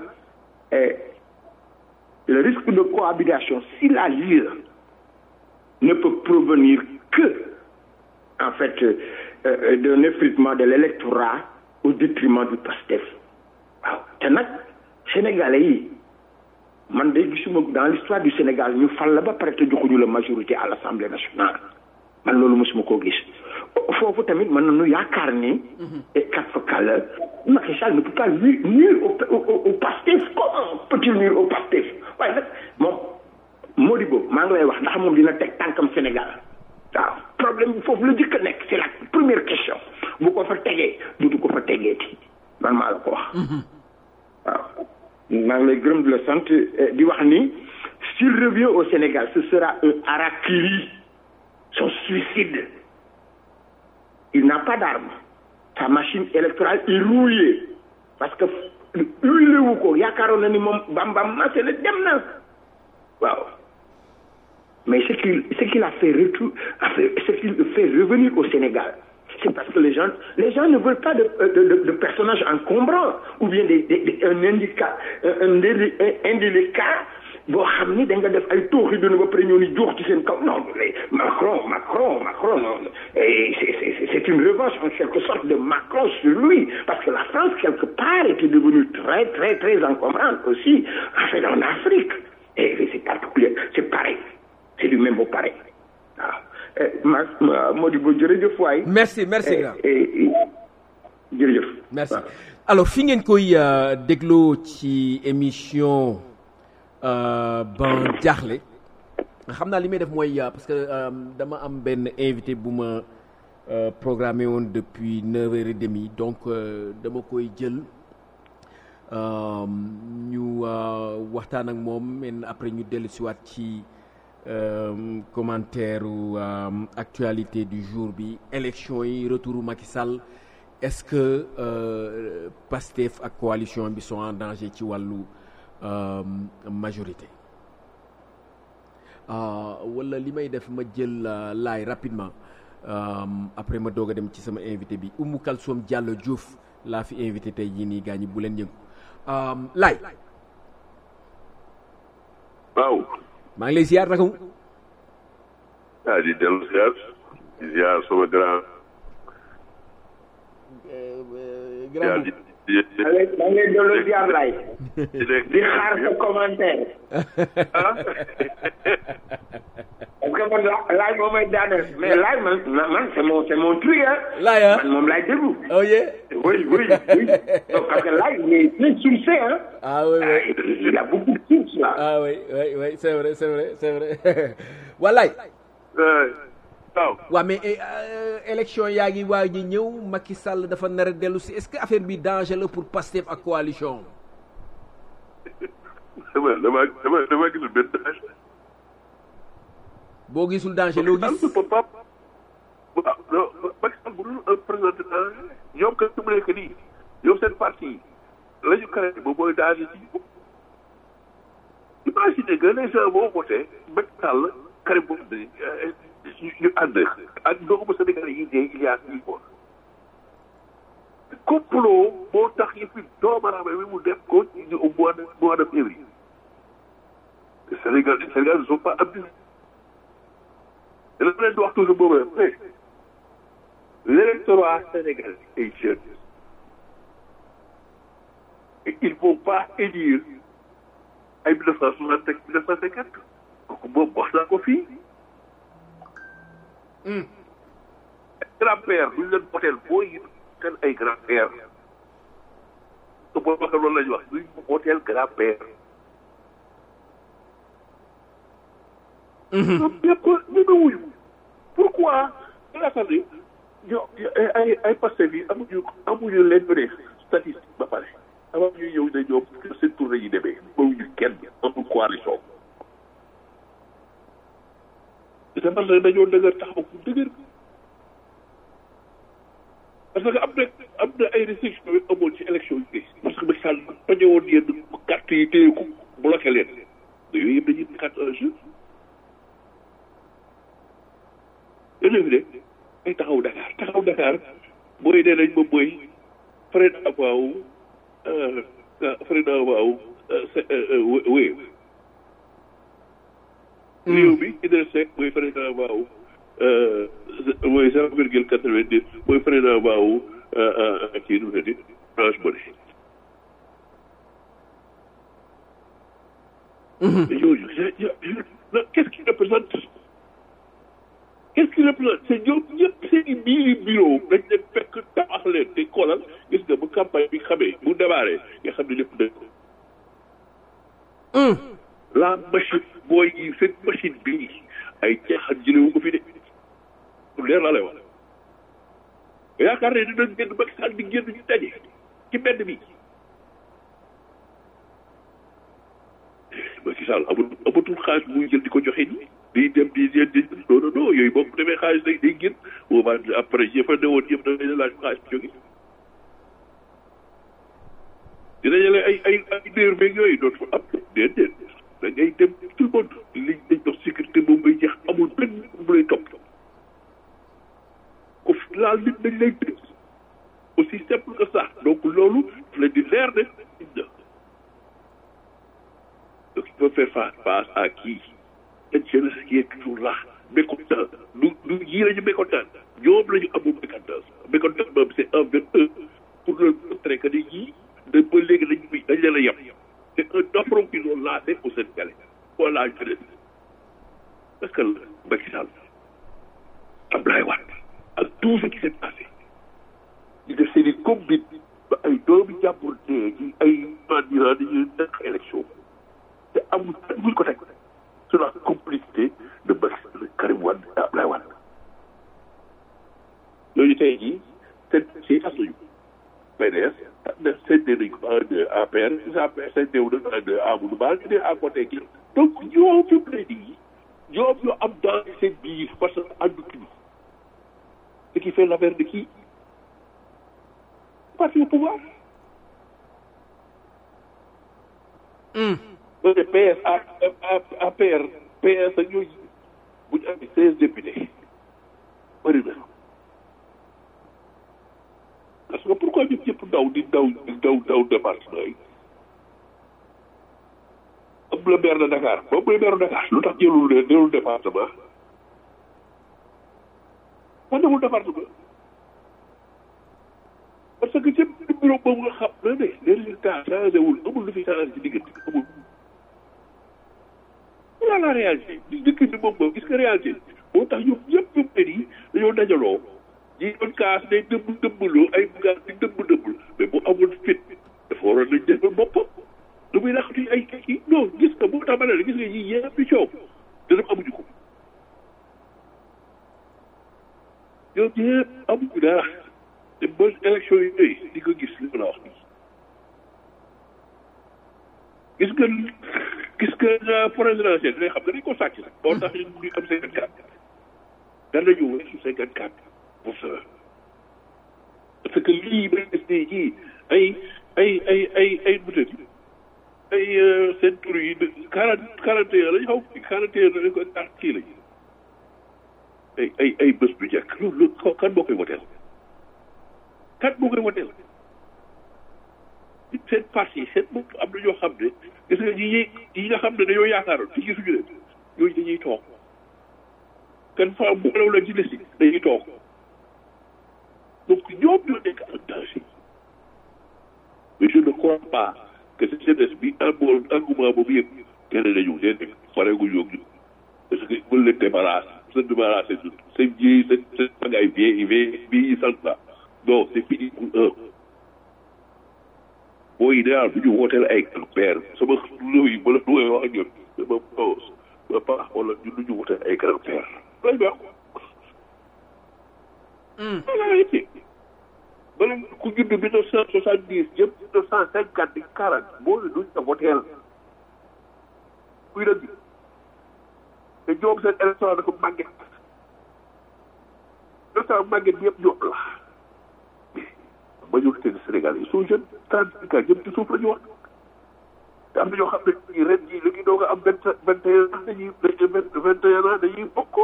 le risque de cohabitation si la L I E ne peut provenir que en fait euh, d'un effritement de l'électorat au détriment du Pastef waaw te nag Sénégalais yi man de gisuma dans l'histoire du Sénégal ñu fal la ba pare te joxuñu la majorité à l'Assemblée nationale man loolu mosuma koo gis foofu tamit mën nañu yaakaar ni et quatre fois la Macky Sall ne peut pas nuire au, au, au Pastef. Comment peut-il nuire au Pastef? waaye nag moom Modibo maa ngi lay wax ndax moom dina teg tànkam Sénégal waaw problème bi foofu la jëkk a nekk c'est la première question bu ko fa tegee dutu ko fa tegeeti man maa la ko wax maa ngi lay gërëm di la sant di wax ni s'il revient au Sénégal ce sera un harakiri, son suicide. Il n'a pas d'arme. Sa machine électorale est rouillée parce que huilé wu ko yaakaaroon na ni moom bambam maase na dem na waaw. Mais ce qu'il ce qu'il a fait retour, ce qu'il fait revenir au Sénégal, c'est parce que les gens les gens ne veulent pas de de de, de personnages encombrants ou bien des, des, des un indicat un indélicat boo xam ni da nga def ay tooxi dina ba pare ñëw ni jox ci seen kaw non Macron Macron Macron non et c'est c'est c'est une revanche en quelque sorte de Macron sur lui parce que la France quelque part était devenue très très très encombrante aussi en fait en Afrique et c'est particulier c'est pareil. C'est du même beau pareil. Ah, Modibo jërëjëf waay. merci merci grand. jërëjëf. merci alors fi ngeen koy dégloo ci émission ban jaaxle xam naa li may def mooy parce que dama am benn invité bu ma programmé woon depuis neuf heures trente donc dama koy jël ñu waxtaan ak moom mais après ñu dellu si waat ci. Euh, commentaire ou euh, actualité du jour bi élection yi retouru Macky Sall est-ce que euh, Pastef ak coalition bi sont en danger ci wàllu euh, majorité wala li may def ma jël laay rapidement après ma doog a dem ci sama invité bi Oumou Kalsoum Diallo Diouf laa fi invité tey jii nii gaa ñi bu leen yëngu laay waaw maa ngi lay ziar naka mu. ah di dellu ziar di ziar sama grand. grand bi. maa ngi lay dellu ziar laay. di xaar sa commentaire. ah. parce que man laay moom may daaneel mais laay man man c'est mon c'est mon truc ah. laay ah man moom laay déglu. oh yeah. oui oui oui donc parce que laay il est très sourcé hein. ah oui oui ah, il a beaucoup de sources là. ah oui oui oui c'est vrai c'est vrai c'est vrai wallaay. waaw. waaw mais élection yaa ngi waa ji ñëw Macky Sall dafa nar a dellu si est-ce que affaire bi danger la pour Pastef ak coalition. dama dama dama dama gisul benn danger. boo gisul danger loo gis. waaw non Macky Sall bu dul présenté danger ñoom kat su ma nekk nii ñoom seen parti la ñu créé boobu mooy danger ci bopp. imagine que les gens boo voté Macky Sall Karim boobu ñu ànd ak doomu Sénégal yi dee il y a six mois. complot moo tax yëpp doomaraama bi mu def ko au mois de mois de février. Sénégal Sénégal ne sont pas abusés. dana leen di wax toujours boobu rek l'électorat sénégalais est jeune. et il ne faut pas élire ay mille neuf cent soixante ak mille neuf cent cinquante kooku moom wax naa ko fii. grand-père duñ leen voteel booy kan ay grand-père te boo waxee loolu la ñu wax duñ voteel grand-père. ñoom ñëpp ñu ne wuyu pourquoi yaakaar ni ñoo ay ay Pastef yi amuñu amuñu leen bëre statistique ba pare avant ñuy ñëw ne ñoom seen tournée yi demee bawuñu kenn amul coalition. c'est parce que dañoo dëgër taxaw ku dëgër parce que am na am na ay restrictions yu amoon ci élection yi parce que Macky Sall bañ a woon yenn carte yi téye ko bloqué leen yooyu yëpp dañuy carte un jeu. yéen de ay taxaw Dakar taxaw Dakar booy dee nañ ma booy Fred Abaaw Fred Abaaw wéy. réew mi Idrissa Seck mooy Fred Abaaw mooy zéro virgule quatre-vingt-dix mooy Fred Abaaw kii nu mu ne nii Orange Money. yooyu qu'est-ce qui représente qu'est-ce qui représente c'est ñoom ñëpp seen i biiri bureau dañ leen fekk tabax leen te xoolal gis nga bu campagne bi xamee bu démarré nga xam ne lépp dëgg ko. la machine booy yi seen machine bii ay caaxaan jëlewu ko fi de pour leer laa lay wax yaakaar ne dinañ génn Macky Sall di génn ñu daje ci mbedd bi Sall amul amatul xaalis muy jël di ko joxe nii di dem di di di non non non yooyu boobu demee xaalis day day génn boobaa après yëfa ne woon yëpp da ngay laaj xaalis bi jóge dina jëlee ay ay ay déer beeg yooyu dootu fa am déedéet da ngay dem tout le monde liñ dañ dox sécurité moom ngay jeex amul benn bu lay topp ko laal nit dañ lay tëj aussi simple que ça donc loolu daf leen di leer ne donc il faut faire face face à qui cette jeunesse qui est toujours là mécontent du du yii la ñu mécontent ñoom la ñu amul mécontent mécontent boobu c'est envers eux pour leur montrer que ni yii de ba léegi dañ bi dañ leen a yem c'est un affront qu'ils ont lancé au Sénégalais voilà jeunesse parce que Macky Sall Abdoulaye Wade ak tout ce qui s'est passé ñu def seen i combine ba ay doomi jàppur dee ci ay mandira dañuy nekk élection te amul kenn buñ ko teg sur la complicité de Macky Karim Wade et Abdoulaye Wade yooyu tey jii seen si tas nañu P D S na seddee nañ ko en deux A P R A P R seddee wu na en deux Amadou Ba ñu ne à côté kii donc ñoo fi mu ne nii ñoom ñoo am dans seen biir parce que àndutuñu ce qui fait l'affaire de qui parti au pouvoir. donc P S A A P R P S ak ñooñu bu ñu amee seize députés bëri na parce que pourquoi ñun ñëpp daw di daw di daw daw département yi am la maire de Dakar moom mooy maire de Dakar lu tax jëlul leen jëlul département man demul département parce que ci bureau boobu nga xam na ne les résultats changé wul amul lu fi changé ci diggante amul voilà la réalité di dëkk bi moom moom gis nga réalité moo tax ñoom ñëpp ñu mel ni dañoo dajaloo ñi doon kaas day dëmb dëmbaloo ay bugaar di dëmb dëmbal mais bu amul fit dafa waroon nañ defal boppam lu muy raxatu ay kii non gis nga moo tax ma ne la gis nga yii yëpp di coow te dem amuñu ko ñoom ñëpp amuñu dara te ba élection yi yooyu di ko gis li ma la wax nii gis nga gis nga présidentielle dinañ xam nga dañ ko sàcc nag moo tax ñu am cinquante quatre danañu weesu cinquante quatre pour cent parce que lii may gis nii jii ay ay ay ay ay butéel ay seen tur yi quarante quarante et un lañ xaw quarante et un lañ ko carte kii lañ ay ay ay bés bu njëkk loolu loolu kan moo koy woteel kan moo koy woteel seen parti seen bopp am na ñoo xam ne gis nga ñi ñi nga xam ne dañoo yaakaaroon ci gisuñu leen ñooñu dañuy toog kan fa boolaw la ci liste dañuy toog donc ñoom ñoo nekk en danger mais je ne crois pas que cette jeunesse bi amoon engouement boobu yëpp kenn nañu déedéet pareegul yóog ñu parce que mën leen débarrasse se débarrasser de seen vieille seen seen magaay vieille vieille bii sant la non c'est fini pour eux booy daal bu ñu wooteel ay grand-père sama réew yi ba la lu wax ak ñoom dama pause ba paax wala ñun du ñu wooteel ay grand-père lañ wax voilà it bala ku judd mille neuf cent soixante dix jëm mille neuf cent cinquante di quarante booy duñ ko woteel kuy dëgg te ñoom seen élection dafa màgget élection màgget bi yëpp ñoom la majorité du Sénégal ils sont jeunes trente-cinq ans jëm ci suuf la ñu wax te am na ñoo xam ne ren jii li ngi doog a am vingt vingt et un ans dañuy vingt et un ans dañuy bokk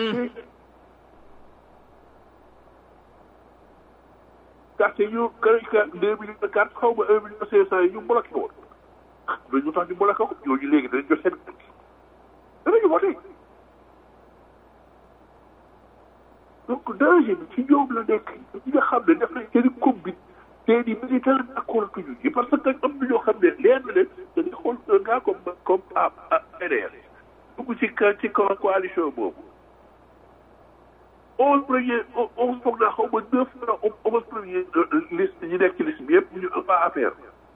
carte yi ñu kër deux millions de carte xaw ma un million cinq cent yi ñu bloqué woon dañu tax ñu bloqué ko ñooñu léegi danañ jot seen danañu voté donc danger bi ci ñoom la nekk ñi nga xam ne def nañ seen i combine seen i militaire d'accord tuñu yi parce que am na ñoo xam ne leer na leen dañuy xool un gars comme comme à P D S dugg ci ci coalition boobu onze premier onze foog naa xaw ma neuf onze premier liste ñi nekk ci liste bi yëpp ñu waa affaire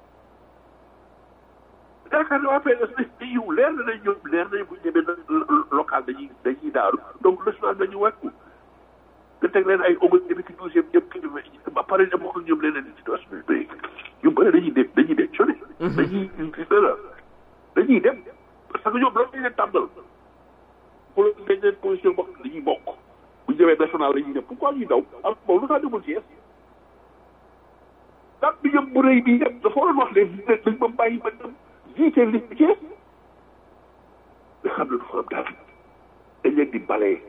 yaakaar ne waa P D S dañ yiw leer na nañ ñoom leer nañ bu ñu demee local dañuy dañuy daaru donc national dañuy wàccu nga teg leen ay omo député douzième ñëpp ki ñu ba pare ne bokk ñoom leneen ci dos bi ñu bëri dañuy dem dañuy dem sonné dañuy dañuy dem parce que ñoom loolu dañ leen tàmbal pour dañ leen position bokk dañuy bokk bu ñu demee national la ñuy def pourquoi ñuy daw am moom lu tax demul Thiès dam bi ñoom bu rëy bi yëpp dafa waroon wax ne dañ ma bàyyi ma dem jiite li Thiès nga xam ne du fa am dara dañ leen di balee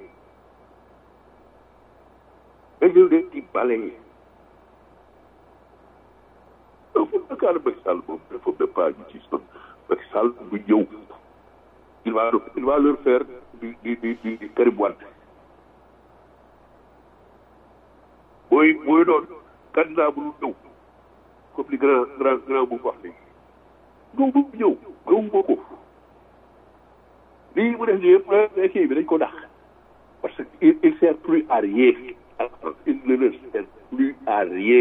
dañ leen di balee donc Dakar Macky Sall moom dafa même pas ñu ci son Macky Sall bu ñëw il va il va leur faire du du du du du Karim Wade mooy mooy doon candidat bu ñëw comme li grand grand grand bu wax léegi ñëw bu ñëw gëwuma ko lii mu def nii yëpp kii bi dañ ko dàq parce que il il sert plus à rien il ne leur sert plus à rien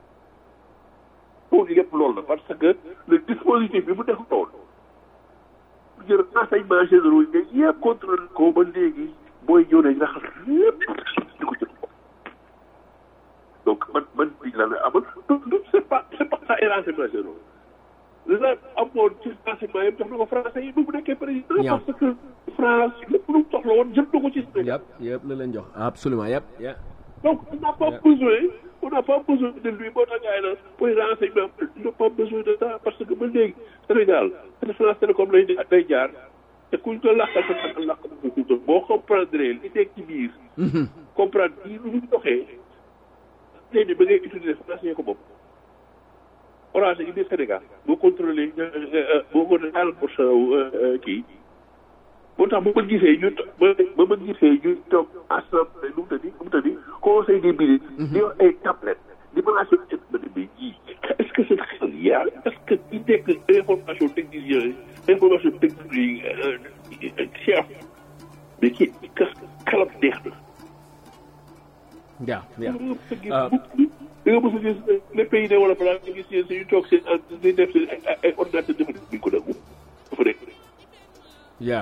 pour yëpp loolu la parce que le dispositif bi mu def loolu jël renseignement généraux yi nga yëpp contrôle ko ba léegi booy ñëw nañ raxas lépp di ko jël donc man man bii la la amal donc c'est pas c'est pas ça ay renseignement généraux la amoon ci renseignement yëpp jox na ko français yi ba mu nekkee président parce que France lépp lu mu soxla woon jël na ko ci Sénégal yëpp yëpp la leen jox absolument yëpp yëpp donc on n'a pas besoin on n'a pas besoin de lui boo tax gars yi naan pour renseignement on n'a pas besoin de ça parce que ba léegi Sénégal France Télécom lay day jaar te kuñ ko làkkal sa làkk ko boo comprendre li nekk ci biir comprendre bii lu ñu doxee léegi ba ngay utiliser français ko bopp Orange gi biir Sénégal boo contrôlé boo ko daal pour sa kii moo tax ba ma gisee ñu ba ba ma gisee ñu toog assemblée nu mu tëddi nu mu tëddi conseil des ministres di yor ay tablettes di menacé ma ne mais yii est-ce que c'est xel yaa est-ce que ñi nekk information technicien information technique chef mais kii kas xelam neex na yaa yaa da nga mos a gis les pays développés nga gis yéen suñu toog seen di def seen ay ordinateur defa duñ ko nangu dafa nekk yaa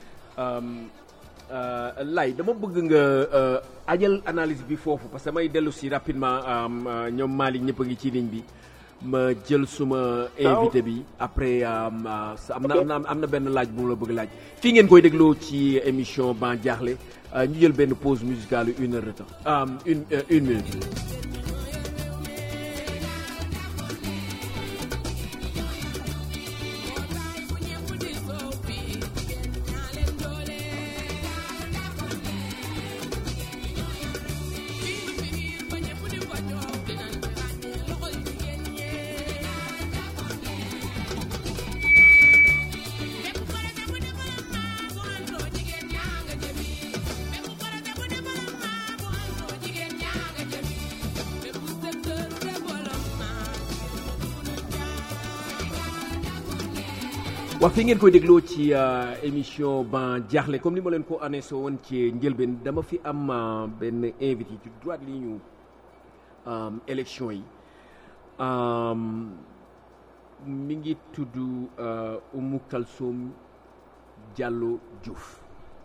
lay dama bëgg nga ajal analyse bi foofu parce que may dellu si rapidement ñoom Malick ñëpp a ngi ci ligne bi ma jël suma invité bi après am na am na am na benn laaj bu la bëgg laaj fii ngeen koy dégloo ci émission Ban Diakhé ñu jël benn pause musicale une heure de temps une une minute. wax fi ngeen koy dégloo ci émission Ban Diakhé comme ni ma leen ko annoncé woon ci njëlbeen dama fi am benn invité ci droite li ñu élection yi mi ngi tudd Oumou Kalsoum Diallo Diouf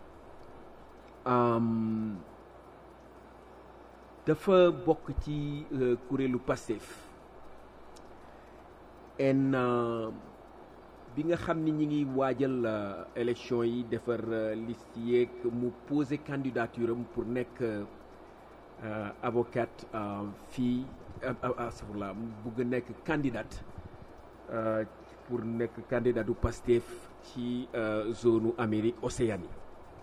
dafa bokk ci kuréelu Pastef en bi nga xam ni ñi ngi waajal élection yi defar liste yeeg mu posé candidature am pour nekk avocate fii astafurlah mu bëgg nekk candidate pour nekk candidat du Pastef ci zone Amérique Océanie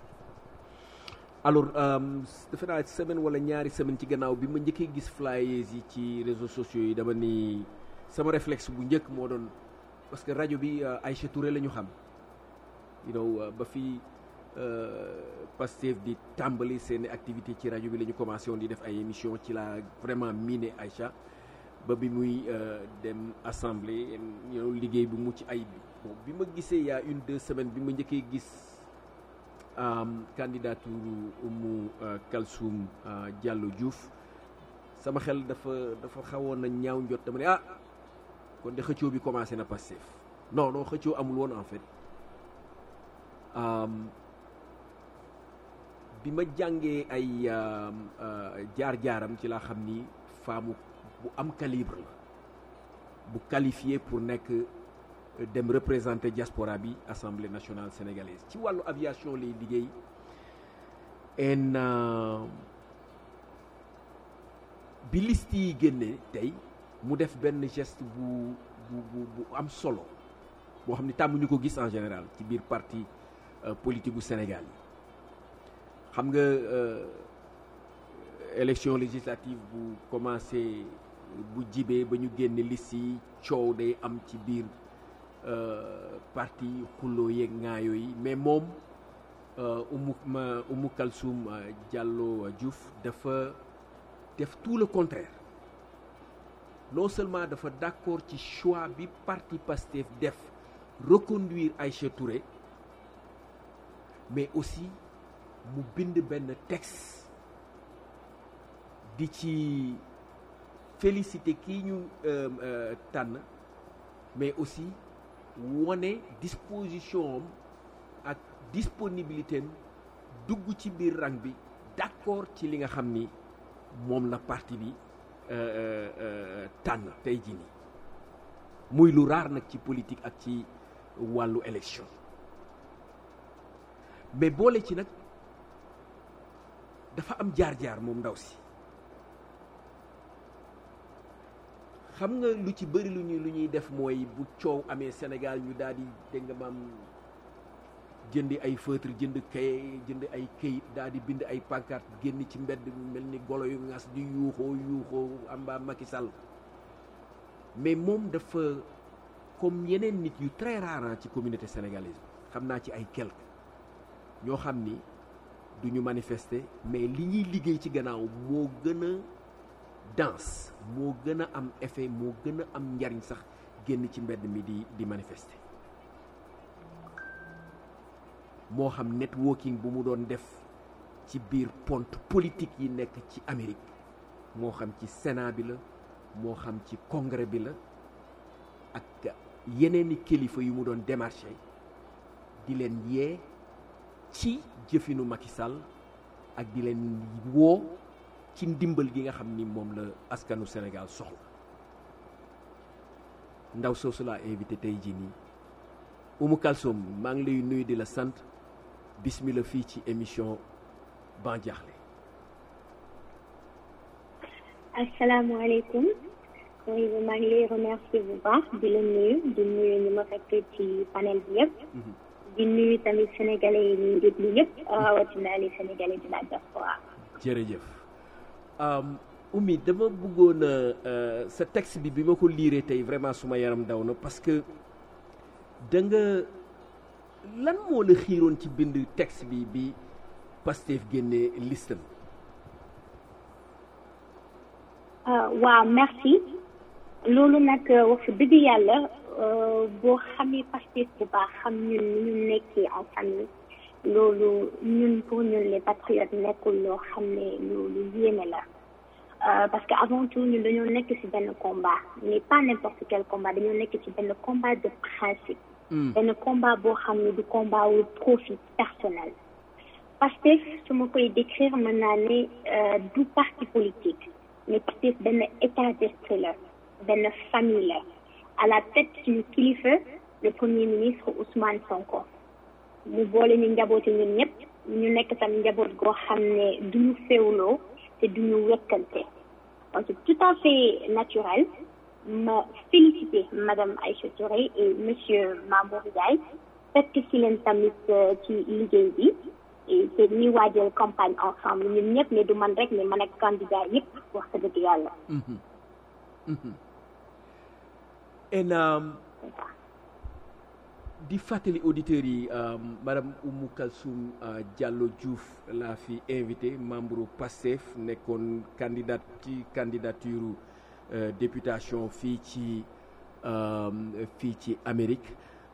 alors defe naa semaine wala ñaari semaine ci gannaaw bi ma njëkkee gis flyers yi ci réseaux sociaux yi dama ni sama réflexe bu njëkk moo doon parce que rajo bi Aïcha Touré la ñu xam you know ba fi Pastef di tàmbali seen activité ci rajo bi la ñu commencé woon di def ay émission ci la vraiment miné Aïcha ba bi muy dem assemblée you know liggéey bu mucc ayib bi bon bi ma gisee y a une deux semaines bi ma njëkkee gis candidature Oumou Kalsoum Diallo Diouf sama xel dafa dafa xawoon na ñaaw njot dama ne ah kon de xëccoo bi commencé na Pastef non non xëccoo amul woon en fait bi ma jàngee ay jaar-jaaram ci laa xam ni femme bu am calibre la bu qualifié pour nekk dem représenter diaspora bi assemblée nationale sénégalaise ci wàllu aviation lay liggéey en bi liste yi génne tey mu def benn geste bu bu bu bu am solo boo xam ne tàmmuñu ko gis en général ci biir parti politique bu Sénégal yi xam nga élection législative bu commencé bu jibee ba ñu génne liste yi coow day am ci biir parti xulloo yeeg ŋaayoo yi mais moom Oumou ma Oumou Kalsoum Diallo Diouf dafa def tout le contraire non seulement dafa d'accord ci choix bi parti Pastef def reconduire Aïcha Touré mais aussi mu bind benn texte di ci féliciter kii ñu tànn mais aussi wone disposition am ak disponibilité am dugg ci biir rang bi d'accord ci li nga xam ni moom la parti bi tànn tey jii nii muy lu raar nag ci politique ak ci wàllu élection mais boole ci nag dafa am jaar-jaar moom ndaw si xam nga lu ci bëri lu ñuy lu ñuy def mooy bu coow amee Sénégal ñu daal di dégg nga maam jëndi ay feutre jënd kay jënd ay këyit daal di bind ay pancarte génn ci mbedd mel ni golo yu ngas di yuuxoo yuuxoo amba Macky Sall mais moom dafa comme yeneen nit yu très rare ci communauté sénégalaise xam naa ci ay quelques ñoo xam ni du ñu manifester mais li ñuy liggéey ci gannaaw moo gën a dense moo gën a am effet moo gën a am njariñ sax génn ci mbedd mi di di manifester moo xam networking bu mu doon def ci biir ponte politique yi nekk ci Amérique moo xam ci Sénat bi la moo xam ci congrès bi la ak yeneeni kilifa yu mu doon démarché di leen yee ci jëfinu Macky Sall ak di leen woo ci ndimbal gi nga xam ni moom la askanu Sénégal soxla ndaw soosu laa invité tey jii nii Oumou Kalsoum maa ngi lay nuyu di la sant bismillah fii ci émission Ban Diakhli. asalaamaaleykum maa ngi lay remercier bu baax di la nuyu di nuyu ñu ma fekk ci panel bi yëpp. di nuyu tamit sénégalais yi ñuy déglu yëpp rawatina les sénégalais de la diaspora. jërëjëf Oumy dama bëggoon a sa texte bi bi ma ko liiree tey vraiment suma yaram daw na parce que da nga lan moo la xiiroon ci bind texte bi bi Pastef génnee listam. waaw merci loolu nag wax dëgg yàlla boo xamee Pastef bu baax xam ñun ni ñu nekkee en famille loolu ñun pour ñun les patriotes nekkul loo xam ne loolu yéeme la parce que avant tout ñun dañoo nekk ci benn combat mais pas n'importe quel combat dañoo nekk ci benn combat de principe. benn combat boo xam ne du combat wu profit personnel. Pastef su ma koy décrire mën naa ne du parti politique mais Pastef benn état d'esprit la benn famille la à la tête suñu kilifa le premier ministre Ousmane Sonko mu boole ñu njaboote ñun ñëpp ñu nekk tam njaboot goo xam ne duñu féewloo te duñu wekkante donc c'est tout à fait naturel ma féliciter madame Aïcha Touré et monsieur Mamour Ndiaye fekk ci leen tamit ci liggéey bi et te ñuy waajal campagne ensemble ñun ñëpp mais du man rek mais man ak candidat yëpp wax dëgg yàlla. en di fàttali auditeurs yi madame Oumou Kalsoum Diallo Diouf laa fi invité membre Pastef nekkoon candidat ci candidature députation fii ci fii ci Amérique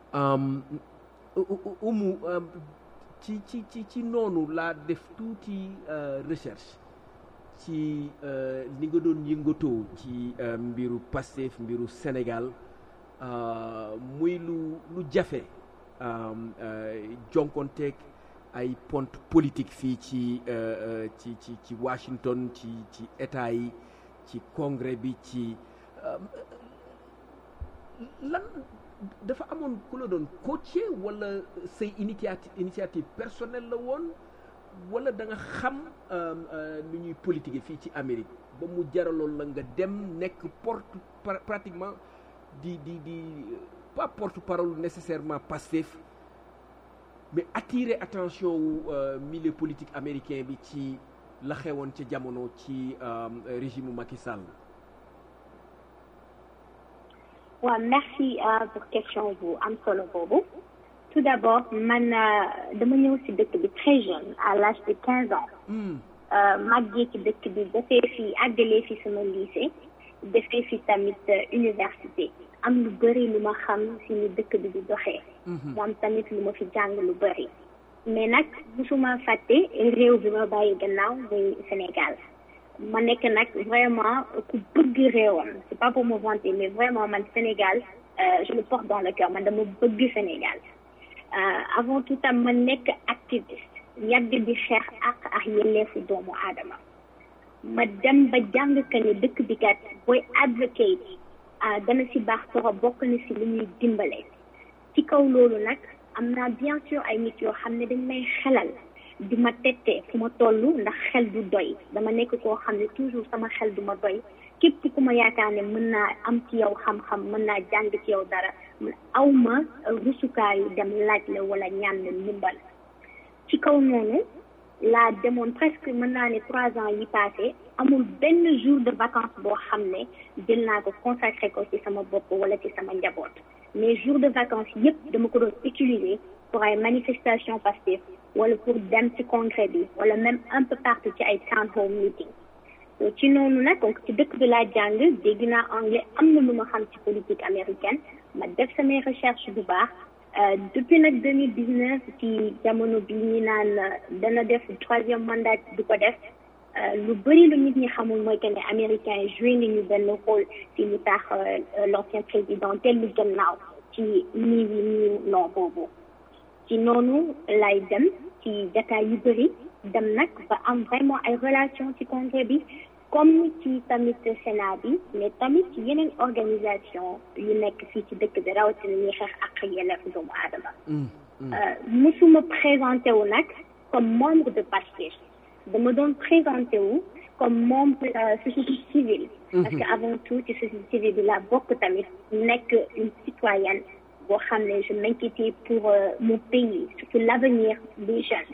Oumou ci ci ci ci noonu laa def tuuti recherche ci ni nga doon yëngatoo ci mbiru Pastef mbiru Sénégal muy lu lu jafe jonkonteeg ay ponte politique fii ci ci ci ci Washington ci ci état yi ci congrès bi ci lan dafa amoon ku la doon coacher wala say initiative initiative personnelle la woon wala da nga xam nu ñuy politique fii ci Amérique ba mu jaraloon la nga dem nekk porte pratiquement di di di pas porte-parole nécessairement Pastef mais attirer attention wu milieu politique américain bi ci la xewoon ca jamono ci régime Macky Sall. waaw merci uh, pour question bu am solo boobu. Tout d'abord man dama ñëw ci dëkk bi très jeune à l'âge de quinze ans. Mm. Uh, màggee ci dëkk bi defee fi àggalee fi sama lycée defee fi tamit université am lu bëri lu ma xam ci ni dëkk bi di doxee. moom tamit lu ma fi jàng lu bëri. mais nag musuma fàtte réew bi ma bàyyi gannaaw muy Sénégal. ma nekk nag vraiment ku bëgg réewam c'est pas pour me vanter mais vraiment man Sénégal euh, je le porte dans le cœur man dama bëgg Sénégal euh, avant tout tam ma nekk activiste yàgg di xeex ak ak yelleefu doomu aadama ma dem ba jàng que ne dëkk bi kat booy advocate euh, dana si baax trop bokk na si lu ñuy dimbale ci kaw loolu nag am naa bien sûr ay nit yoo xam ne dañ may xelal di ma tette fu ma toll ndax xel du doy dama nekk koo xam ne toujours sama xel du ma doy képp ku ma yaakaar ne mën naa am ci yow xam-xam mën naa jàng ci yow dara aw ma rusukaayu dem laaj la wala ñaan la ndimbal ci kaw noonu laa demoon presque mën naa ne trois ans yi passé amul benn jour de vacances boo xam ne jël naa ko consacré ko ci sama bopp wala ci sama njaboot mais jour de vacances yépp dama ko doon utiliser pour ay manifestations Pastef wala pour dem ci congrès bi wala même un peu partout ci ay town hall meeting ci noonu nag donc ci dëkk bi laa jàng dégg naa anglais am na lu ma xam ci politique américaine ma def samay recherche bu baax depuis nag deux mille dix-neuf ci jamono bi ñi naan dana def troisième mandat du ko def lu bëri lu nit ñi xamul mooy que ne américains yi joué nañu benn rôle ci lu tax l'ancien président tellu gannaaw ci nii wi nii non boobu ci noonu lay dem ci jataay yu bëri dem nag ba am vraiment ay relation ci congrès bi comme ci tamit Sénat bi mais tamit ci yeneen organisation yu nekk fii ci dëkk bi rawatina ñuy xeex ak yelleefu doomu aadama musuma présenté wu nag comme membre de Pastef dama doon présenté wu comme membre de la société civile parce que avant tout ci société civile bi la bokk tamit nekk une citoyenne boo xam ne je m'inquiétais pour euh, mon pays surtout l'avenir des jeunes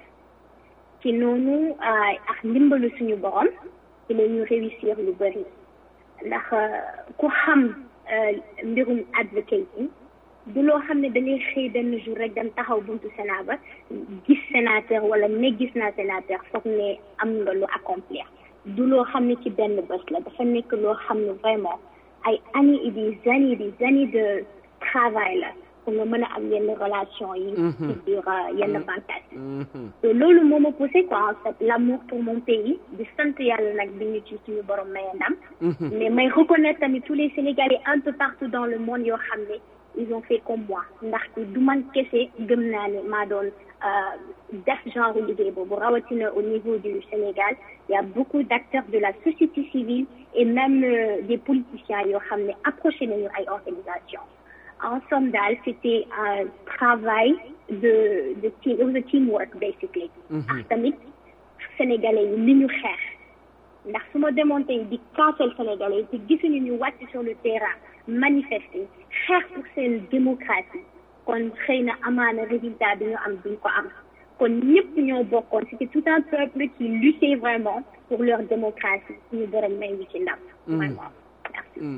ci noonu ak ndimbalu suñu borom ci la ñu réussir lu bëri ndax ku xam mbirum advocating du loo xam ne da ngay xëy benn jour rek dem taxaw buntu Sénat ba gis sénateur wala ne gis naa sénateur foog ne am nga lu accomplir du loo xam ne ci benn bés la dafa nekk loo xam ne vraiment ay années et des années des années de travail la pour nga mën a am yenn relation yi ci biir yenn fantasme loolu moo ma poussé quoi en fait l'amour pour mon pays di sant yàlla nag bi ñu ci suñu borom maye ndam mais may reconnaître tamit tous les Sénégalais un peu partout dans le monde yoo xam ne ils ont fait comme moi ndaxte du man kese gëm naa ne maa doon def genre liggéey boobu rawatina au niveau du Sénégal il y a beaucoup d'acteurs de la société civile et même euh, des politiciens yoo xam ne approché nañu ay organisations en somme daal c'était un travail de de team it was a teamwork basically ak tamit sénégalais yi li ñu xeex ndax su ma demoon tey di kaasal sénégalais yi te gisuñu ñu wàcc sur le terrain manifester xeex pour seen démocratie kon xëy na amaana résultat bi ñu am duñ ko am kon ñëpp ñoo bokkoon c'était tout un peuple qui luttait vraiment pour leur démocratie suñu borom may ñu ci ndam vraiment merci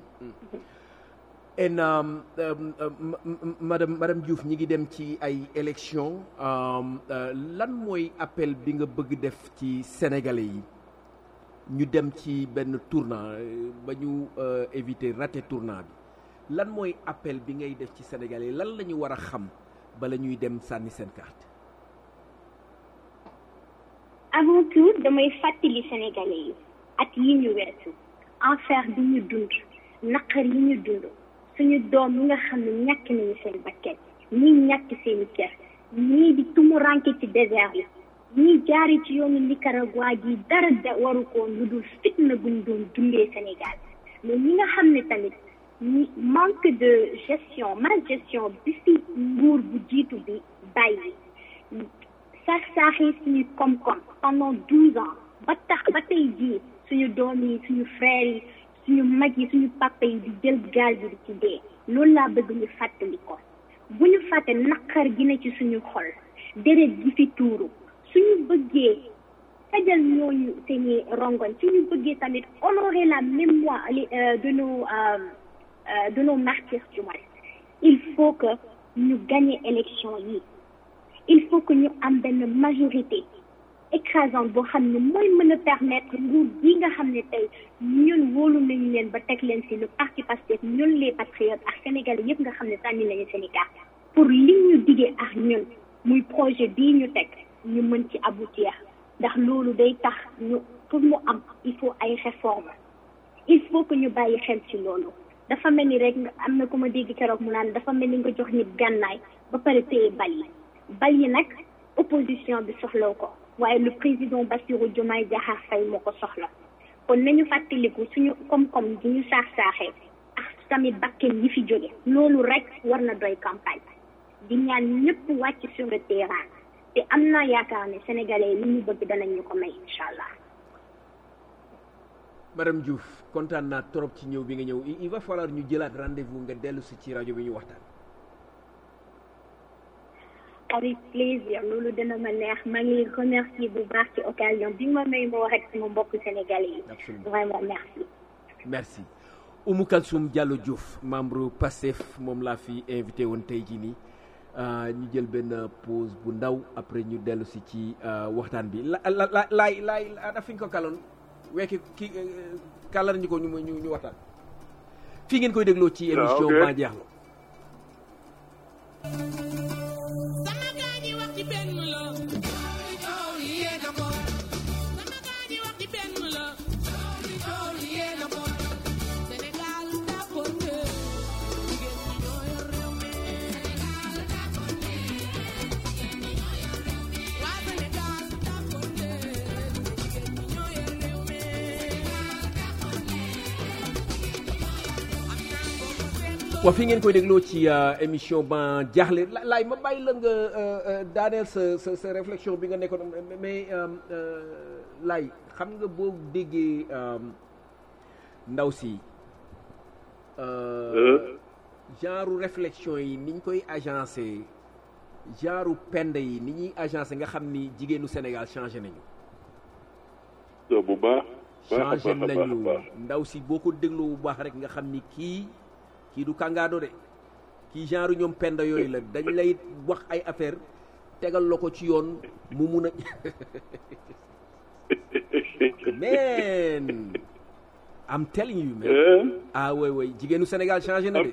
en um, um, um, madame madame Diouf ñi ngi dem ci ay élections um, uh, lan mooy appel bi nga bëgg def ci sénégalais yi ñu dem ci benn tournant ba ñu uh, éviter raté tournant bi lan mooy appel bi ngay def ci sénégalais yi lan la ñu war a xam bala ñuy dem sànni seen carte. avant tout damay fàttali sénégalais yi at yi ñu weesu enfer bi ñu dund naqar yi ñu dund suñu doom yi nga xam ne ñàkk nañu seen bakkan ñii ñàkk seen kër ñii di tumuranke ci désert yi ñii jaari ci yoonu Nicaragua gi dara da waru ko lu dul fitna buñ doon dundee Sénégal mais ñi nga xam ne tamit manque de gestion mal gestion bi fi nguur bu jiitu bi bàyyi sax saaxi suñu koom-koom pendant douze ans ba tax ba tey jii suñu doom yi suñu frères yi suñu mag yi suñu papa yi di jël gaal bi di ci dee loolu laa bëgg ñu fàttali ko bu ñu fàtte naqar gi ne ci suñu xol deret gi fi tuuru suñu bëggee fajal ñooñu seeni rongoñ suñu bëggee tamit honorer la mémoire de nos euh, de nos martyrs du moins il faut que ñu gagner élection yi il faut que ñu am benn majorité écrasante boo xam ne mooy mën a permettre nguur gi nga xam ne tey ñun wóolu nañu leen ba teg leen ci le parti Pastef ñun les patriotes ak Sénégalais yëpp nga xam ne sànni nañu Sénégal pour li ñu diggee ak ñun muy projet bii ñu teg ñu mën ci aboutir ndax loolu day tax ñu pour mu am il faut ay réformes il faut que ñu bàyyi xel ci loolu dafa mel ni rek am na ku ma dégg keroog mu naan dafa mel ni nga jox nit gànnaay ba pare téye bal yi bal yi nag opposition bi soxlaw ko waaye le président Bassirou Diomaye Diakhar Faye moo ko soxla kon nañu fàttaliku suñu koom-koom gi ñu saax saaxee ak tamit bakken yi fi jóge loolu rek war na doy campagne di ñaan ñëpp wàcc sur le terrain te am naa yaakaar ne sénégalais li ñu bëgg danañ ñu ko may incha allah. madame Diouf kontaan naa trop ci ñëw bi nga ñëw il va falloir ñu jëlaat rendez-vous nga dellu si ci rajo bi ñu waxtaan. avec plaisir loolu dina ma neex maa ngi remercier bu baax ci occasion bi ma may ma wax ak sama mbokk sénégalais yi. absolument vraiment merci. merci Oumou Kalsoum Diallo Diouf membre Pastef moom laa fi invité woon tey jii nii ñu jël benn pause bu ndaw après ñu dellu si ci waxtaan bi la la la laay laay ana fi ñu ko kaloon wekki ki kàllar ñu ko ñu ñu ñu waxtaan fii ngeen koy dégloo ci émission Ba Jeexlo. waaw fi ngeen koy dégloo ci émission Ba Jaaxle laay ma bàyyi la nga daaneel sa sa sa réflexion bi nga nekkoon mais laay xam nga boo déggee ndaw si genre réflexion yi ni ñu koy agencé genre pend yi ni ñuy agencé nga xam ni jigéenu Sénégal changé nañu. bu baax. changé nañu ndaw si boo ko dégloo bu baax rek nga xam ni kii. kii du kàngaado de kii genre ñoom penda yooyu la dañ lay wax ay affaire tegal la ko ci yoon mu mun a man I'm telling you man ah way way jigéenu Sénégal changé na de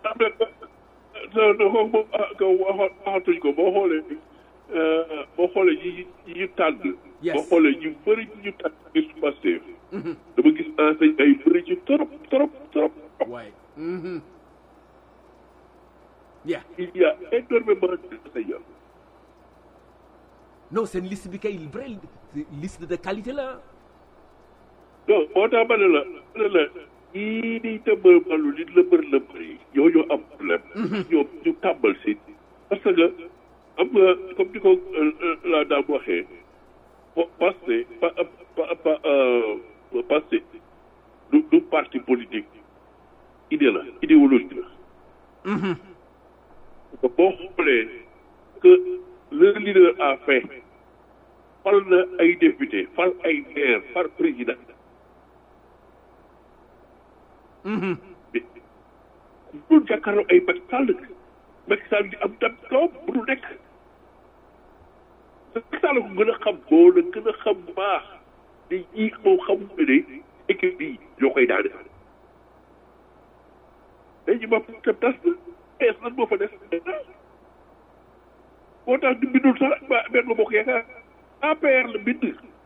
waxatuñ ko boo xoolee boo xoolee yi yi tànn boo xoolee ñu bëri ñu tànn gis Pastef dama gis enseigne ay bëri ci trop trop trop waaye Mm-hmm. Yeah. Il y a énormément d'enseignants. Non, c'est une liste bi kay vraie liste de qualité là. Non, moo tax ma ne la ma ne la yii di tëmbal balu li lëmbër lëmbër yi ñoo ñoo am problème. ñoom ñu tàmbal si. parce que am nga comme ni ko la dame waxee passé pa pa pa passé du du parti politique. idée la idéologie la. que boo xoolee que le leader a fait fal na ay député fal ay maire fal président. mais bu jàkkaarloo ay Macky Sall Macky Sall di am tam doom bu du nekk. Macky Sall ko gën a xam boo la gën a xam bu baax te ñii moom xamu ne de équipe bii ñoo koy daane. léegi ma tam tas na es lan moo fa des moo tax di bindul sax ba benn bokk yaakaar A P R la bind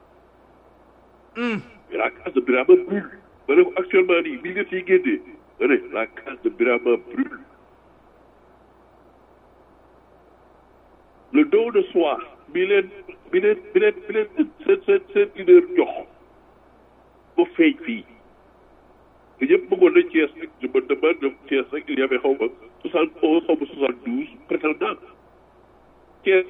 la case de Birama brûle ma ne ko actuellement nii bi nga siy génnee ma ne la case de Birama brûle le don de soi bi leen bi leen bi leen bi leen seen seen seen leader jox ba feeñ fii te ñëpp bëggoon nañ Thiès rek je me demande Thiès rek il y avait xaw ma soixante onze xaw ma soixante douze prétendants Thiès.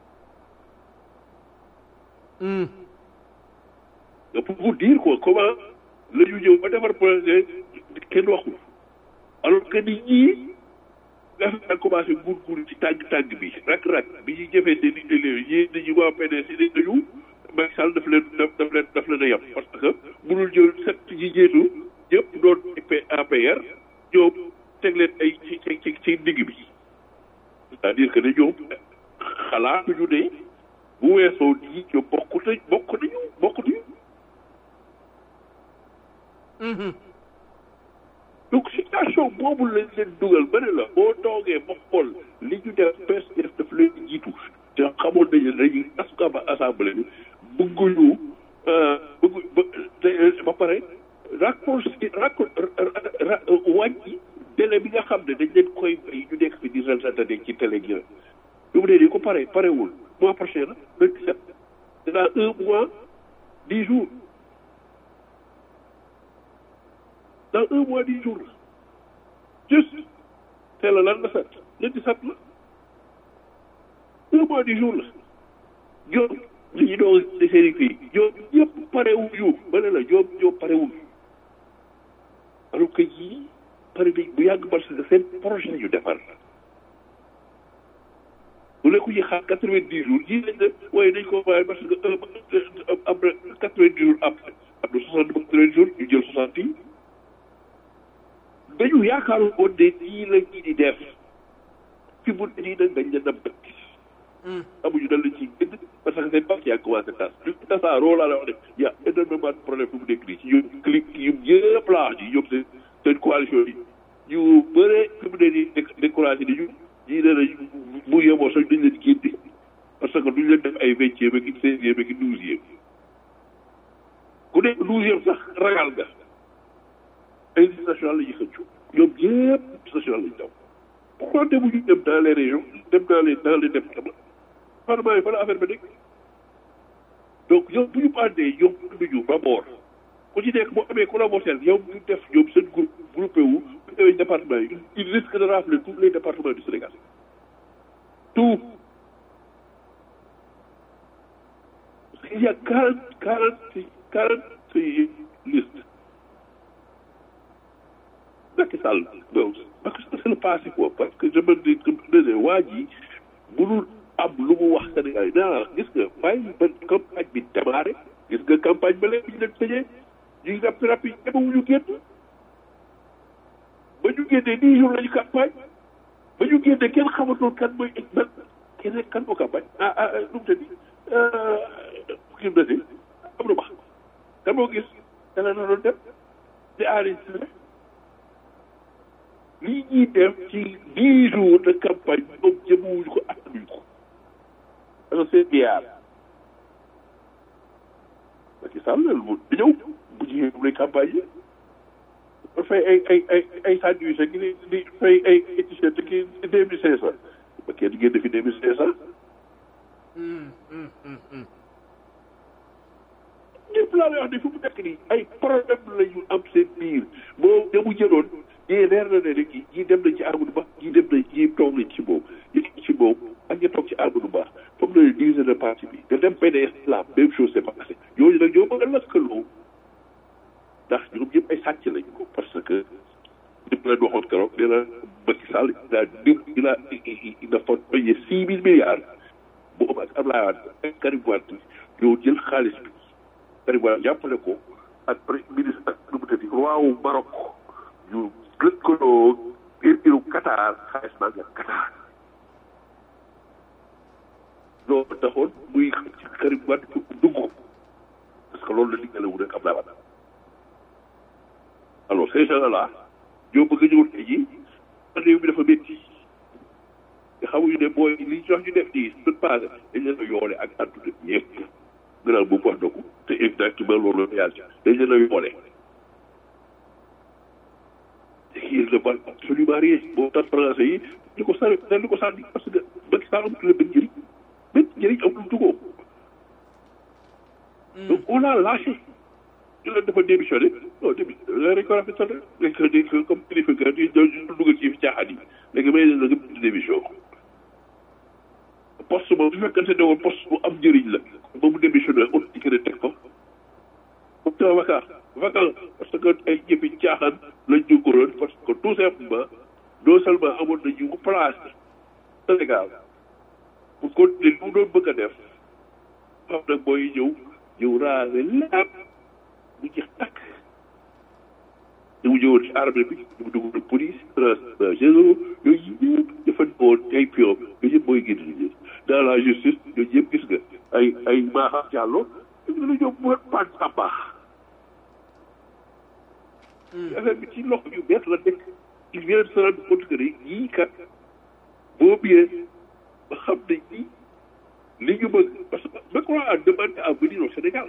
pour vous dire quoi comment la ñu ñëw ba defar projet kenn waxul alors que nit ñi nga xam ne commencé nguur-nguur ci tàng-tàng bi rak-rak bi ñuy jëfee seen i élèves yi nit ñi waa P D S yi dañu Macky Sall daf leen daf leen daf leen a yem parce que mënul jël set yi jiitu ñëpp doon A P R ñoom teg leen ay ci ci ci digg bi c'est-à-dire que ne ñoom xalaatuñu ne bu weesoo nii ñoom bokk nañ bokk nañu bokk nañu. donc situation boobu lañ leen dugal ba ne la boo toogee ba xool li ñu def P S def daf leen jiitu te xamoon nañu ne dañuy askan ba assemblée bi bëgguñu bëggu ba ba pare raccourci racco wàññi délai bi nga xam ne dañ leen koy bay ñu nekk fi di retraité ci télé gi ñu mu ne nii ko pare parewul mois prochain la le dix-sept c'est dans un mois dix jours dans un mois dix jours la juste teel a lan la set le dix-sept la un mois dix jours la ñoom li ñu doon seen fii ñoom ñëpp parewuñu ba ne la ñoom ñoom parewuñu alors que yii pare nañ bu yàgg parce que seen projet yu defar bu nekku ñu xaar quatre-vingt-dix jours yii lañ ne waaye dañ ko waaye parce que am na quatre-vingt-dix jours après am na soixante-dix jours ñu jël soixante yi dañu yaakaaru woon ne nii la ñii di def fi mu ne nii nag dañ leen a bëgg amuñu dañ la ciy gëdd parce que seen parti yaa commencé tas ñu tasaaroo laa la wax ne y a énormément de problème fi mu nekk nii ci ñoom clic yu yëpp laa wax yi ñoom seen seen coalition yi ñu bëree fi mu ne nii découragé ni ñu ñii nee nañ bu yemoo sax dañ leen génne parce que duñ leen def ay vingtième ak seizième ak douzième ku nekk douzième sax ragal nga ay liste nationale la ñuy xëccu ñoom yëpp liste nationale lañu daw pourquoi demuñu dem dans les régions dem dans les dans les départements département yi fa la affaire ba nekk donc ñoom bu ñu àndee ñoom ànduñu d'abord ku ci nekk boo amee collaborateur yow ñu def ñoom seen groupe groupé wu bu ñëwee département yi il risque de rafler tous les départements du Sénégal tout il y a quarante quarante quarante listes Macky Sall donc Macky Sall c'est le passé quoi parce que je me dis que waa ji mënul am lu mu wax Sénégal yi naa gis nga bàyyi ba campagne bi démarré gis nga campagne ba léegi ñu leen tëjee ñu ngi rapide rapide ñemewuñu génn ba ñu génnee dix jours la ñu campagne ba ñu génnee kenn xamatul kan mooy ban keneen kan moo campagne ah ah nu mu tëddi kii na si am na wax kan moo gis dana na doon dem di enregistré lii ñuy def ci dix jours de campagne ñoom jëmewuñu ko attanuñu ko parce que c'est biar Macky Sall bu ñëw bu jigéen bu lay campagne yi ba fay ay ay ay ay sandwich ak di di fay ay t-shirt ki deux mille cinq cent ba kenn génn fi deux mille cinq cent ñëpp laa lay wax ne fu mu nekk nii ay problème la ñu am seen biir boo ñamu jëloon ñii leer na ne rek ñii dem nañ ci Amadou Ba ñii dem nañ ñii toog nañ ci moom ñi toog ci moom ak ñi toog ci Amadou Ba comme na diviser de parti bi nga dem P D S la même chose s'est passé ñooñu nag ñoo bëgg a lëkkaloo ndax ñoom ñëpp ay sàcc lañu ko parce que ñëpp leen waxoon keroog nee na Macky Sall il a il a il a fait payer six mille milliards boobu ak Abdoulaye Wade ak Karim Wade ñoo jël xaalis bi Karim Wade jàppale ko ak ministre ak nu mu tëddi roi wu Maroc ñu lëkkaloo iru Qatar xaalis maa nga Qatar loolu taxoon muy ci Karim Wade pour dugg parce que loolu la diggale wu rek Abdoulaye Wade alors ces gens-là ñoo bëgg a ñëw tey jii réew mi dafa métti te xamuñu ne booy li jox ñu def nii suñu passé dañ leen a yoole ak àdduna ñëpp gënal bu wax dëgg te exactement loolu la yàlla dañ leen a yoole il ne valent absolument rien boo tax français yi di ko sànni dañ ko sànni parce que Macky Sall amatul benn njëriñ benn njëriñ amul dugoo donc on l'a lâché ñu leen dafa démissionné non démissionné dañ ko rafetal rek dañ ko dañ ko comme kilifa ga di dugal ci fi caaxaan yi léegi may na nga bind démission poste moom su fekkante ne woon poste bu am njëriñ la ba mu démissionné ut ci kër teg ko comme ça vacant vacant parce que ay jëfi caaxaan lañ jógaloon parce que tout simplement non seulement amoon nañu place Sénégal pour continuer lu mu doon bëgg a def xam nag mooy ñëw ñëw raase lépp mu jeex takk ñu mu ñëwoon ci armée bi ñu mu dugg police transport généraux yooyu yëpp jëfandikoo ay pion yooyu yëpp mooy génn liggéey dans la justice yooyu yëpp gis nga ay ay Maham Diallo ñu ñëw mu pan sa baax affaire bi ci loxo yu bees la nekk il vient de se rendre compte que yii kat boo bien ba xam ne ñii li ñu bëgg parce que Macron a demandé à venir au Sénégal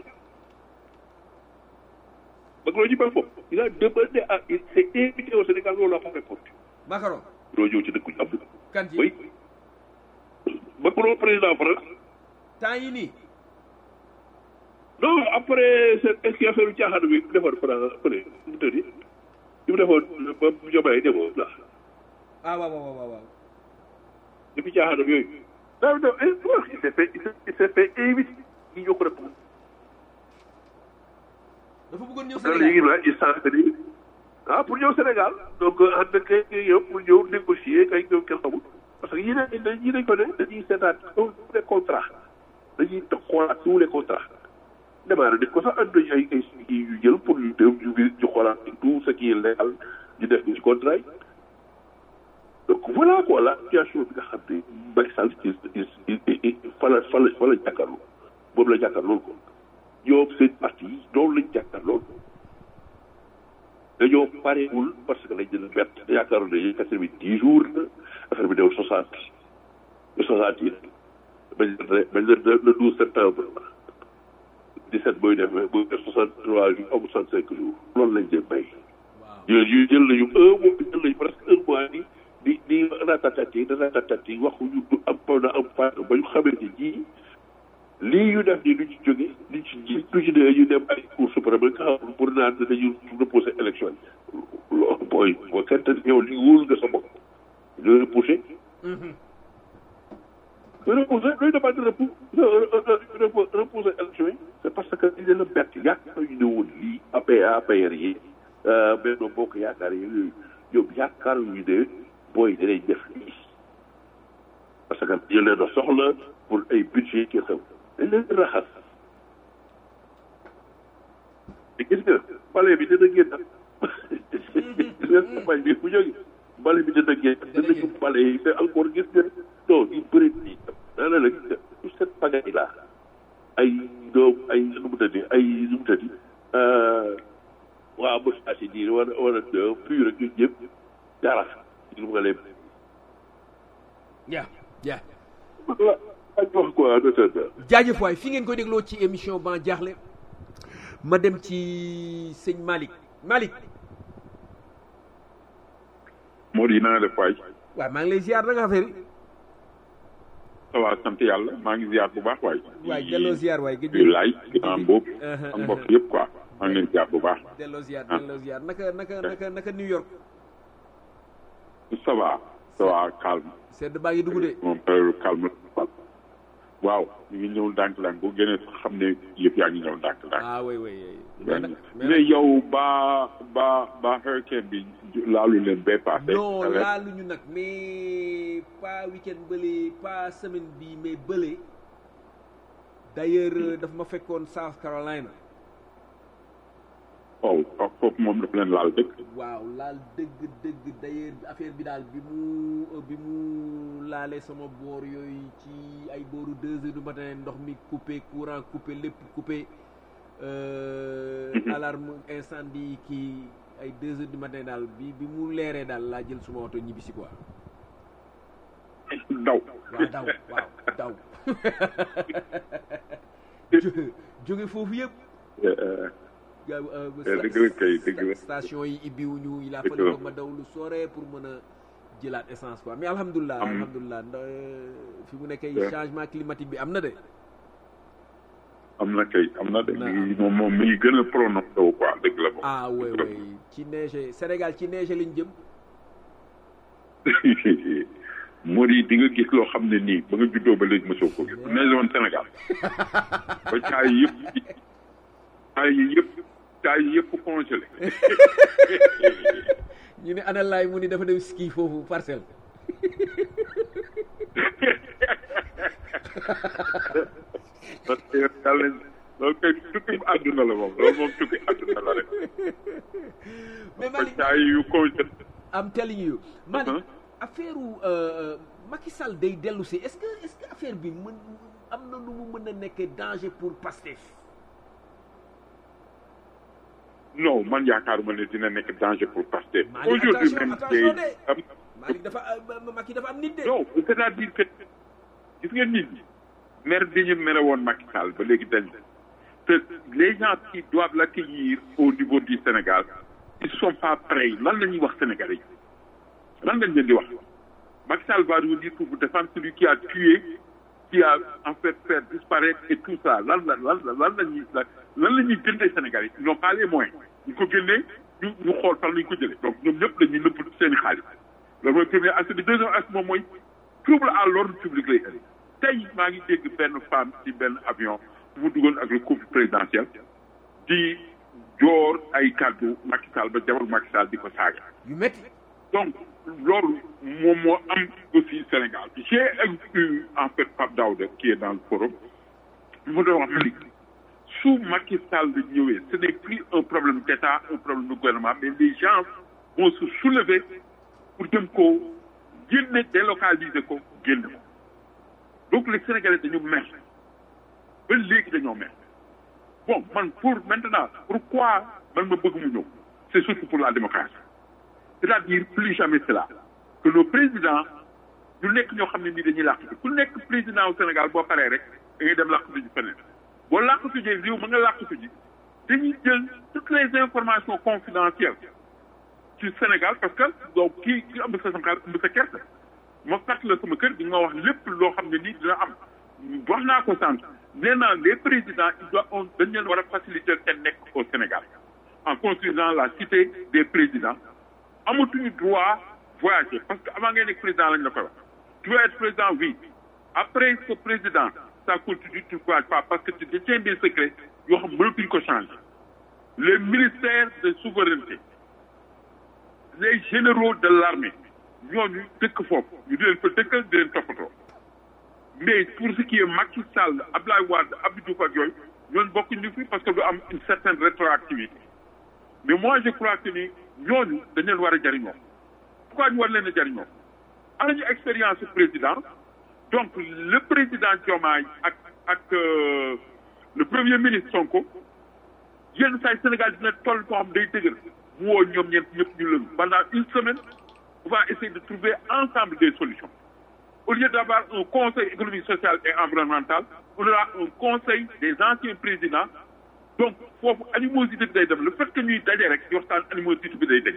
Macron ñu bëgg foofu il a demandé à il s'est invité au Sénégal loolu la pas répondu. Macron. loo ñëw ci dëkk jàmm. kan ci oui Macron président France. temps yii nii. non après seen est-ce que affaire caaxaan bi mu defoon France après mu tëddi li mu defoon ba Diomaye demoon la. ah waaw waaw waaw waaw. depuis caaxaan yooyu. non non il s'est fait il s'est fait invité ñi ñoo ko répondre. dafa bëggoon ñëw Sénégal Sénégal il s'en ah pour ñëw Sénégal donc ànd ak yow pour ñëw négocier kay ñoom kenn xamul parce que yii dañ yii dañ ko ne dañuy seetaat tous les contrats dañuy xoolaat tous les contrats démarré dañ ko sax ànd nañu ay ay yu jël pour ñu dem ñu ñu xoolaat tout ce qui est légal ñu def ci contrat yi donc voilà quoi la situation bi nga xam ne Macky Sall ci fa la fa la fa la jàkkaarloo boobu la jàkkaarloo ko ñoom seen parti yi loolu lañ jàkkaarloo dañoo parewul parce que dañ leen bett yaakaaroon nañu quatre-vingt-dix jours affaire bi dew soixante ba soixante yi bañ leen bañ leen le douze septembre dix-sept booy def booy def soixante-trois jours ou soixante-cinq jours loolu lañ leen bay yooyu jël nañu un mois jël nañu presque un mois ni di di ratatati ratatati waxuñu du am na am fa ba ñu xamee ni ji lii yu def nii du ci jóge du ci ji du ci dee ñu dem ay cour suprême nga xam pour naan dañu repousser élection yi loolu booy boo kenn te yow li wóolu nga sa bopp nga repousser repousser looy demande repou repousser élection yi c'est parce que dañ leen a bett yaakaar ñu ne woon lii A P A P R yi Benno Bokk Yaakaar yi yooyu ñoom yaakaar ñu ne booy danañ def lii parce que ñu leen a soxla pour ay budget ki xew dañ leen di raxas te gis nga bale bi dina génn gis nga campagne bi bu jógee bale bi dina génn dinañu bale yi te encore gis nga non ñu bëri nii daana la gis nga tout cette pagaille là ay doom ay nu mu tëddi ay nu mu tëddi waa mosage yi wala wala pur rek ñun ñëpp dara ñu nga leen ya ya jaajëf waay fi ngeen koy dégloo ci émission Ban Diakhli ma dem ci sëñ Malick Malick moo di naa def waay waaw maa ngi lay ziar na nga affaire yi ça va sant yàlla maa ngi ziar bu baax waay waay delloo ziar waay gëj yu laay am boobu am mbokk yëpp quoi maa ngi leen ziar bu baax delloo ziar delloo ziar naka naka naka naka New York ça va ça va calme sedd baa ngi dugg de moom heure calme waaw ñu ngi ñëw ndànk-ndànk boo génnee sax xam ne yëpp yaa ngi ñëw ndànk-ndànk. ah oui oui. mais yow ba ba ba hurricane bi laalu leen bay passé. non laaluñu nag mais pas week-end bële pas semaine bi mais bële d'ailleurs daf ma fekkoon South Carolina. waaw foofu moom daf leen laal dëgg. waaw laal dëgg dëgg d'ailleurs affaire bi daal bi mu bi mu laalee sama boor yooyu ci ay booru deux heures du matin ndox mi coupé courant coupé lépp coupé alarme incendie kii ay deux heures du matin daal bi bi mu leeree daal laa jël suma oto ñibbisi quoi. daw waaw daw waaw daw jóge foofu yëpp. dëgg la kay dëgg la station yi ibbiwuñu il a fallu ma daw lu sore pour mën a jëlaat essence quoi mais alhamdulilah alhamdulilah ndax fi mu nekkee changement climatique bi am na de. am am na kay am na de moom moom mi ngi gën a prononcé wu quoi dëgg la moom. ah oui oui ci neige Sénégal ci neige lañ jëm. moo di di nga gis loo xam ne nii ba nga juddoo ba léegi mosoo ko gis neige woon Sénégal ba caay yëpp caay yi yëpp caay yi yëpp congelé. ñu ne ana laay mu ni dafa dem ski foofu parcelle. parce que yàlla loolu kay tukki àdduna la moom loolu moom tukki àdduna la rek. mais Malick caay yu congelé. I'm telling you Malick affaire u Macky Sall day dellu si est-ce que est-ce que affaire bi mën am na lu mu mën a nekkee danger pour Pastef. non man yaakaaruma ne dina nekk danger pour Pastef. Malick aujourd'hui attention même attention tey de Malick dafa Macky dafa am nit de. non c'est-à-dire que gis nga nit ñi mer bi ñu mere woon Macky Sall ba léegi dañ te les gens qui doivent l'accueillir au niveau du Sénégal ils sont pas prêts lan la ñuy wax Sénégalais yi lan lañ leen di wax Macky Sall va revenir pour vous défendre celui qui a tué qui a en fait fait disparaître et tout ça lan la lan la lan la ñuy lan la ñuy jëndee Sénégalais yi ils n'ont pas les moyens ñu ko génnee ñu ñu xool fan la ñu ko jëlee donc ñoom ñëpp dañuy nëbb seen i xaalis loolu mooy premier aspect bi deuxième aspect moom mooy trouble à l'ordre public lay indi tey maa ngi dégg benn femme ci benn avion bu mu duggoon ak le couple présidentiel di joor ay kàddu Macky Sall ba jabar Macky Sall di ko saaga. yu métti. donc loolu moom moo am aussi Sénégal j'ai eu en fait Pape Daouda qui est dans le forum mu doon wax ni su Macky Sall ñëwee ce n'est plus un problème d'État un problème de gouvernement mais les gens vont se soulever pour dem ko génne délocaliser ko génne ko donc les Sénégalais dañu mer ba léegi dañoo mer bon man pour maintenant pourquoi man ma bëgg mu ñëw c'est surtout pour la démocratie c'est-à-dire plus jamais cela que nos présidents ñu nekk ñoo xam ne nii dañuy làqatu ku nekk président au Sénégal boo paree rek da ngay dem làqatu ji feneen boo làqatu ji réew ma nga làqatu ji dañuy jël toutes les informations confidentielles ci Sénégal parce que donc kii ki ëmb sa sanqal ëmb sa kerte ma fàtt la sama kër di nga wax lépp loo xam ne nii dina am wax naa ko sant nee naa les présidents ils doivent on dañ leen war a faciliter seen nekk au Sénégal en construisant la cité des présidents amatuñu droit voyager parce que avant ngay nekk président lañ la koy wax tu veux être président oui après ce président ça continue tu ne voyages pas parce que tu détiens des secrets yoo xam mënatuñ ko changer les ministères de souveraineté les généraux de l'armée ñooñu dëkk foofu ñu di leen fa dëkkal di leen toppatoo mais pour ce qui est Macky Sall Abdoulaye Wade Abdou Diouf ak yooyu ñooñu bokkuñu fi parce que du am une certaine rétroactivité mais moi je crois que ni ñooñu dañ leen war a jariñoo pourquoi ñu war leen a jariñoo am nañu expérience président donc le président Diomaye ak ak le premier ministre Sonko yenn saa Sénégal dina toll koo xam day dëgër mu woo ñoom ñeent ñëpp ñu lëlu pendant une semaine on va essayer de trouver ensemble des solutions au lieu d'avoir un conseil économique social et environnemental on aura un conseil des anciens présidents donc foofu animosité bi day dem le fait que ñuy daje rek di waxtaan animosité bi day daje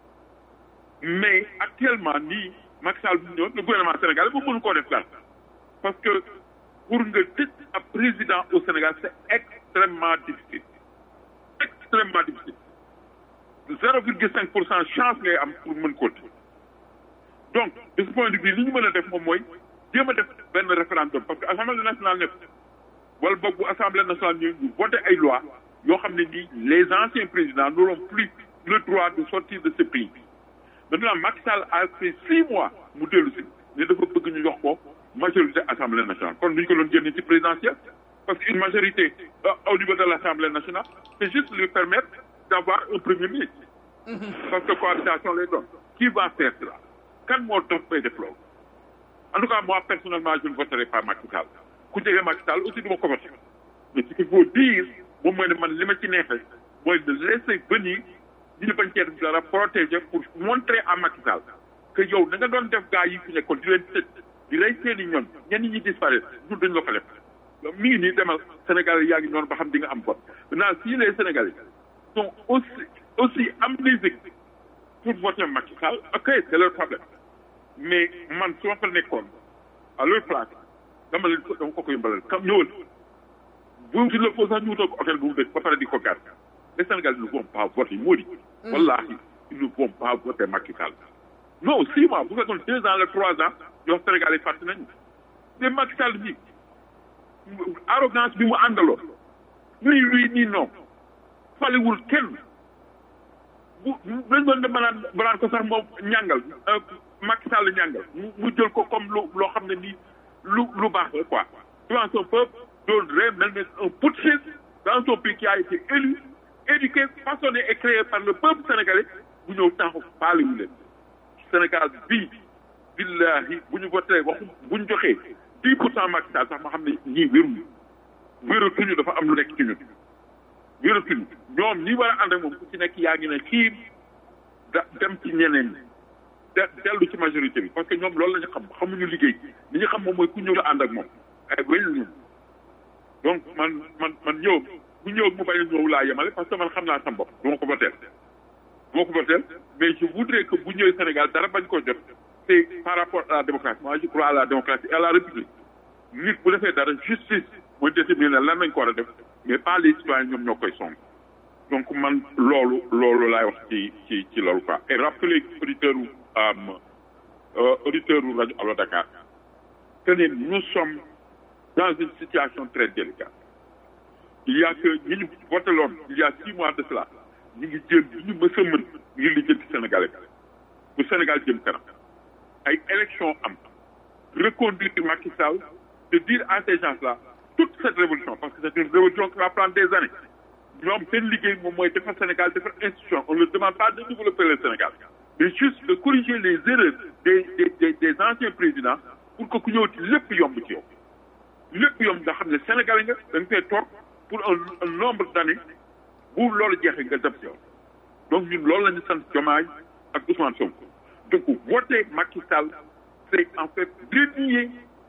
mais actuellement nii Macky Sall bu ñëw le gouvernement sénégalais ba mënu koo def daal parce que pour nga tëj ab président au Sénégal c'est extrêmement difficile extrêmement difficile zéro virgule cinq pour cent chance ngay am pour mën koo tëj donc de ce point de vue li ñu mën a def moom mooy jéem a def benn référendum parce que assemblée nationale nekk wala boog bu assemblée nationale ñu ñu voté ay loi yoo xam ne nii les anciens présidents n'auront plus le droit de sortir de ce pays maintenant Macky Sall a fait six mois mu dellu si ne dafa bëgg ñu jox ko majorité assemblée nationale kon duñu ko doon génne ci présidentielle parce que une majorité au niveau de l'assemblée nationale c'est juste lui permettre d'avoir un premier ministre parce que cohabitation lay doon qui va faire cela kan moo dox bay def loolu en tout cas moi personnellement je ne voterai pas Macky Sall ku jege Macky Sall aussi du ma ko voté mais ce qu'il faut dire moom mooy ne man li ma ci neexe mooy de laisser venir ñu ne bañ cee def dara protéger pour montrer à Macky Sall que yow da nga doon def gars yi fi nekkoon di leen tëj di rey seeni ñoon ñenn ñi disparaître ñun dañ la ko def mi ngi nii demal Sénégal yaa ngi noonu ba xam di nga am vote maintenant si les Sénégalais sont aussi aussi amnésiques pour voter Macky Sall ok c'est leur problème mais man su ma fa nekkoon à leur place dama leen ko dama ko ko yombalal kam ñëwal bu il le faut sax ñu wutal ko hôtel bu mu dëkk ba pare di ko gàtt les Sénégalais ne vont pas voter moo di wallahi ils ne vont pas voter Macky Sall non six mois bu fekkoon deux ans la trois ans ñu wax Sénégalais fàtte nañu mais Macky Sall bi arrogance bi mu àndaloo nii luy nii non falewul kenn bu dañ doon de mënaan mënaan ko sax moom ñàngal Macky Sall ñàngal mu jël ko comme lu loo xam ne nii lu lu baax la quoi devant son peuple doon ree mel ne un putschiste dans son pays qui a été élu éduqué façonné et créé par le peuple sénégalais bu ñëw taxaw faalewu leen Sénégal bii billahi bu ñu voté waxu bu ñu joxee dix pour cent Macky Sall sax ma xam ne ñii wéruñu wératuñu dafa am lu nekk ci ñun wératuñu ñoom ñi war a ànd ak moom ku ci nekk yaa ngi ne kii da dem ci ñeneen ñi de dellu ci majorité bi parce que ñoom loolu la ñu xam xamuñu liggéey li ñu xam moom mooy ku ñëw la ànd ak moom ay wéñ ñu donc man man man ñëw bu ñëw mu bañ a ñëw laa yemale parce que man xam naa sama bopp du ma ko voteel du ma ko voteel mais je voudrais que bu ñëwee Sénégal dara bañ ko jot c'est par rapport à la démocratie moi je crois à la démocratie et à la république nit bu defee dara justice mooy déterminer lan lañ ko war a def mais pas les citoyens ñoom ñoo koy song donc man loolu loolu laay wax ci ci ci loolu quoi et rappeler auditeurs u auditeurs u rajo Allo Dakar que ne nous sommes dans une situation très délicate il y a que ñi ñu voteloon il y a six mois de cela ñu ngi jël ñu ñu mës a mën ngir li jël ci Sénégalais bu Sénégal jëm kanam ay élection am reconduire Macky Sall de dire à ces gens-là toute cette révolution parce que c'est une révolution qui va prendre des années ñoom seen liggéey moom mooy defar Sénégal defar institution on ne demande pas de développer le Sénégal mais juste de corriger les erreurs des des des, des anciens présidents pour que ku ñëw ci lépp yomb ci yow lépp yomb nga xam ne Sénégalais nga da nga fay toog pour un, un nombre d'années bu loolu jeexee nga dem si yow donc ñun loolu la ñu sant Diomaye ak Ousmane Sonko donc voter Macky Sall c'est en fait dénier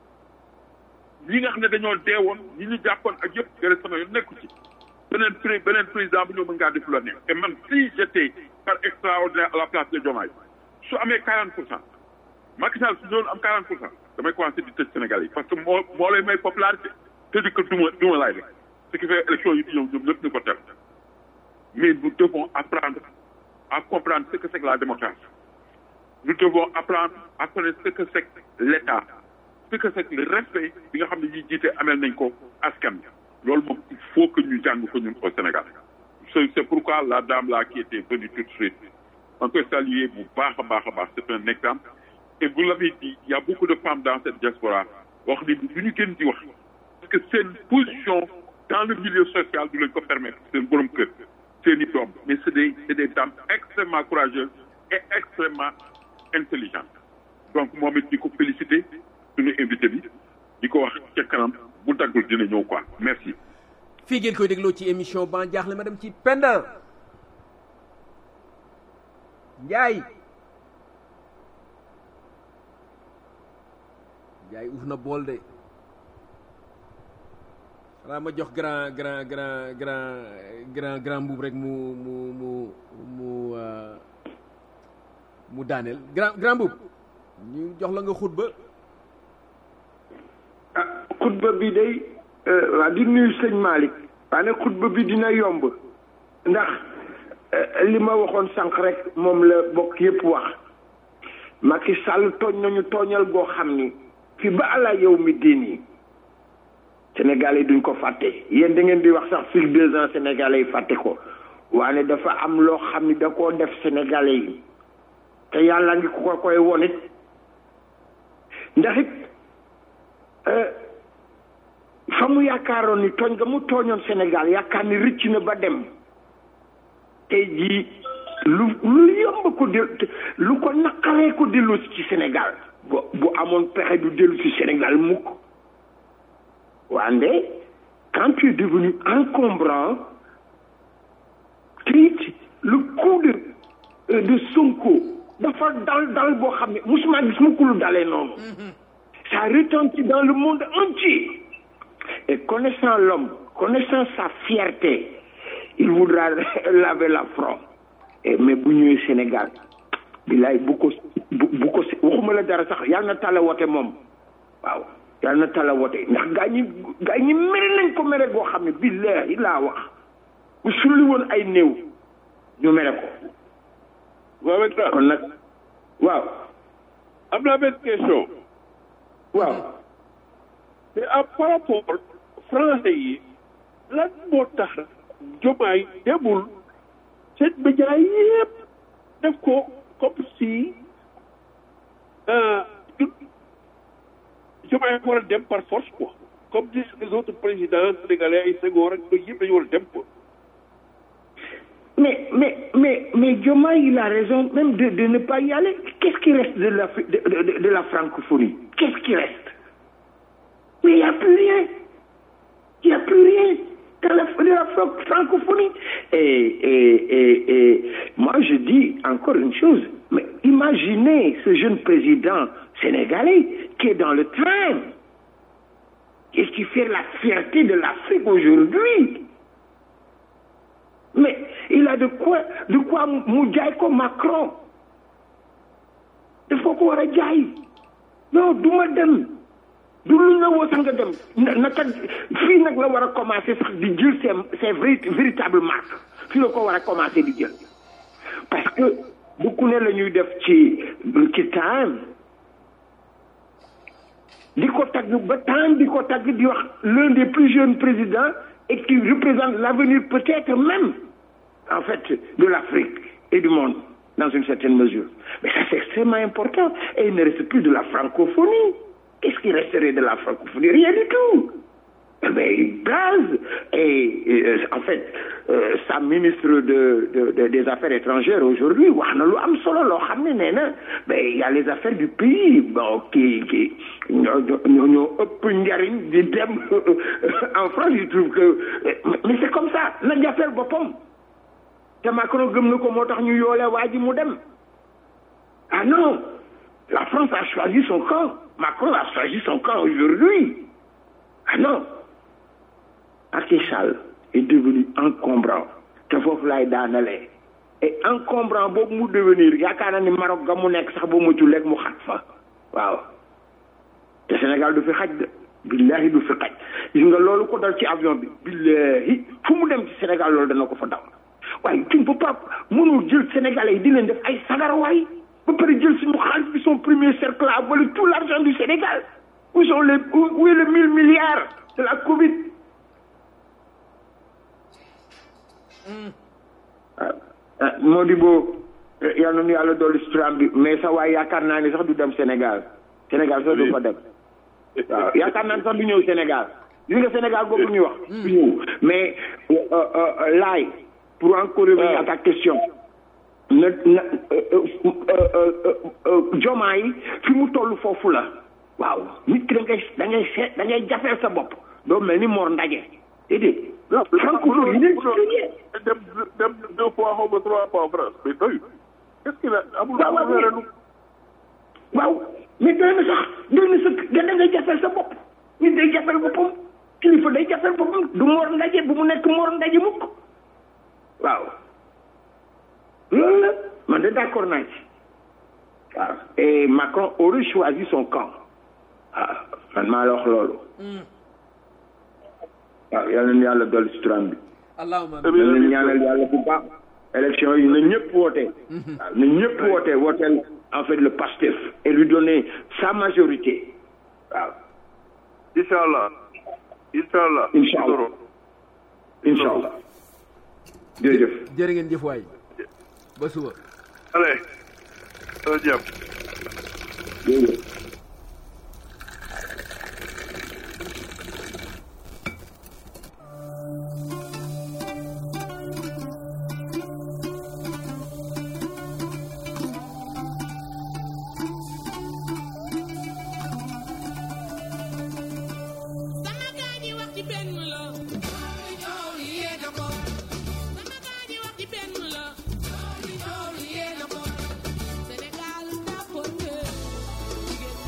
ñi nga xam ne dañoo deewoon ñi ñu jàppoon ak yëpp gërëm sama yoon nekku ci beneen pré beneen président bu ñëw mën ngaa def la neex et man si j'étais par extraordinaire à la place de Diomaye su amee quarante pour cent Macky Sall su doon am quarante pour cent damay commencé di tëj Sénégal yi parce que moo moo lay may popularité te di ko duma duma laay rek ce qui fait élection yi di ñëw ñoom ñëpp ñu ko tel mais nous devons apprendre à comprendre ce que c'est que la démocratie nous devons apprendre à connaître ce que c'est que l'État ce que c'est que le respect bi nga xam ne ñuy jiite amel nañ ko askan loolu moom il faut que ñu jàng ko ñun au Sénégal c'est pourquoi la dame là qui était venue tout de suite on peut saluer bu baax a baax a baax c'est un exemple et vous l'avez dit il y a beaucoup de femmes dans cette diaspora wax ni du ñu gën di wax parce que seen position dans le milieu social du lañ ko permettre seen borom kër seen i doom mais c'est des c'est des dames extrêmement courageuses et extrêmement intelligentes donc moom it di ko féliciter suñu invité bi di ko wax ca kanam bu daggul dina ñëw quoi merci. fii ngeen koy dégloo ci émission Ban Diakhli ma dem ci Penda Ndiaye Ndiaye uuf na bool de xanaa ma jox grand grand grand grand grand grand mbuub rek mu mu mu mu mu daaneel grand grand mbuub ñu jox la nga xutba. ah xutba bi day waa di nuyu sëñ Malick waaye xutba bi dina yomb ndax li ma waxoon sànq rek moom la bokk yëpp wax Macky Sall tooñ nañu tooñal goo xam ni fi ba ala yow mi diin yi Sénégalais yi duñ ko fàtte yéen da ngeen di wax sax fii deux ans Sénégalais yi fàtte ko waaye dafa am loo xam ni da koo def Sénégalais yi te yàlla ngi ko koy won it ndax it fa mu yaakaaroon ni tooñ nga mu tooñoon Sénégal yaakaar ni rëcc na ba dem tey jii lu lu yomb ko del lu ko naqaree ko dellu ci Sénégal bu bu amoon pexe du dellu ci Sénégal mukk wande quand tu es devenu encombrant te it le coup de de Sonko dafa dal dal boo xam ne musuma gis mukk lu dalee noonu ça retentit dans le monde entier et connaissant l'homme connaissant sa fierté il voudra laver l'affront et mais bu ñëwee Sénégal bilaay bu ko bu bu ko waxuma la dara sax yàlla na tàlla wote moom waaw yàlla na tala wote ndax gaa ñi gaa ñi mere nañ ko mere goo xam ne billahi laa wax bu sulli woon ay néew ñu mere ko. waaw maintenant kon nag waaw. am naa benn question. waaw. te à par rapport français yi lan moo tax Diomaye demul seen média yëpp def ko comme si Diomaye war a dem par force quoi comme disent les autres présidents sénégalais ay Senghor ak yooyu yëpp dañu war a dem quoi. Mais, mais, mais, mais Diomaye, il a raison même de, de ne pas y aller. Qu'est-ce qui reste de la, de, de, de la francophonie? Qu'est-ce qui reste? Mais il n'y a plus rien. Il n'y a plus rien dans la, de la francophonie. Et, et, et, et moi, je dis encore une chose. Mais imaginez ce jeune président sénégalais qui est dans le train. Qu'est-ce qui fait la fierté de l'Afrique aujourd'hui? Mais il a de quoi, de quoi mu jaay ko Macron dafa ko war a jaay non du ma dem du lu nga woo sax nga dem naka fii nag la war a commencer sax di jël ses ses véritables marques fii la ko war a commencer di jël parce que bu ku ne la ñuy def ci ci time di ko tagg ba time di ko tagg di wax l'un des plus jeunes présidents et qui représente l'avenir peut-être même en fait de l'Afrique et du monde dans une certaine mesure. Mais ça c'est extrêmement important et il ne reste plus de la francophonie. Qu'est-ce qui resterait de la francophonie? Rien du tout. Mais il blase et, et en fait euh, sa ministre de, de, de des Affaires étrangères aujourd'hui wax na lu am solo loo xam ne nee na mais il y a les affaires du pays bon qui qui ñoo ñoo ëpp njariñ di dem en France je trouve que mais c'est comme ça na jafeel boppam te Macron gëm na ko moo tax ñu yoole waa ji mu dem ah non la France a choisi son camp Macron a choisi son camp aujourd'hui ah non Macky Sall est devenu encombrant te foofu laay daanalee et encombrant boobu mu devenir yaakaar naa ni Maroc ga mu nekk sax ba mu ci lekk mu xat fa waaw te Sénégal du fi xaj de billahi du fi xaj gis nga loolu ko dal ci avion bi billahi fu mu dem ci Sénégal loolu dana ko fa daw waaye tu ne peux pas mënul jël Sénégalais yi di leen def ay sagarwaay ba pare jël suñu xaalis bi son premier cercle à voler tout l'argent du Sénégal où sont les où est le mille milliards de la Covid. ah Modibo yal na nu yàlla dolli suturam bi mais sa waay yaakaar naa ni sax du dem Sénégal Sénégal sax du fa dem waaw yaakaar naa ni sax du ñëw Sénégal gis nga Sénégal boobu ñuy wax du ñëw mais laay pour encore revenir à ta question na na Diomaye fi mu toll foofu la waaw nit ki da ngay da ngay seet da ngay jafeel sa bopp doo mel ni Mor Ndaje déedéet francophonie dem dem deux fois xaw ma trois fois en France mais doy qu'est-ce qu'il a amul amul waaw mais doy na sax doy na sax da ngay jafeel sa bopp nit day jafeel boppam kilifa day jafeel boppam du Mor Ndaje bu mu nekk Mor Ndaje mukk waaw loolu la man de d'accord naa ci waaw et Macron aurait choisi son camp waaw man maa la wax loolu waaw yal na yàlla dolli suturam bi allahumma yal na ñaanal yàlla bu baax élection yi na ñëpp woote waaw na ñëpp woote wooteel en fait le Pastef et lui donner sa majorité waaw inchallah inchallah inchallah inchallah jërëjëf jërë ngeen jëf waay ba suba allez jàmm jërëjëf Sénégal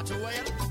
to win.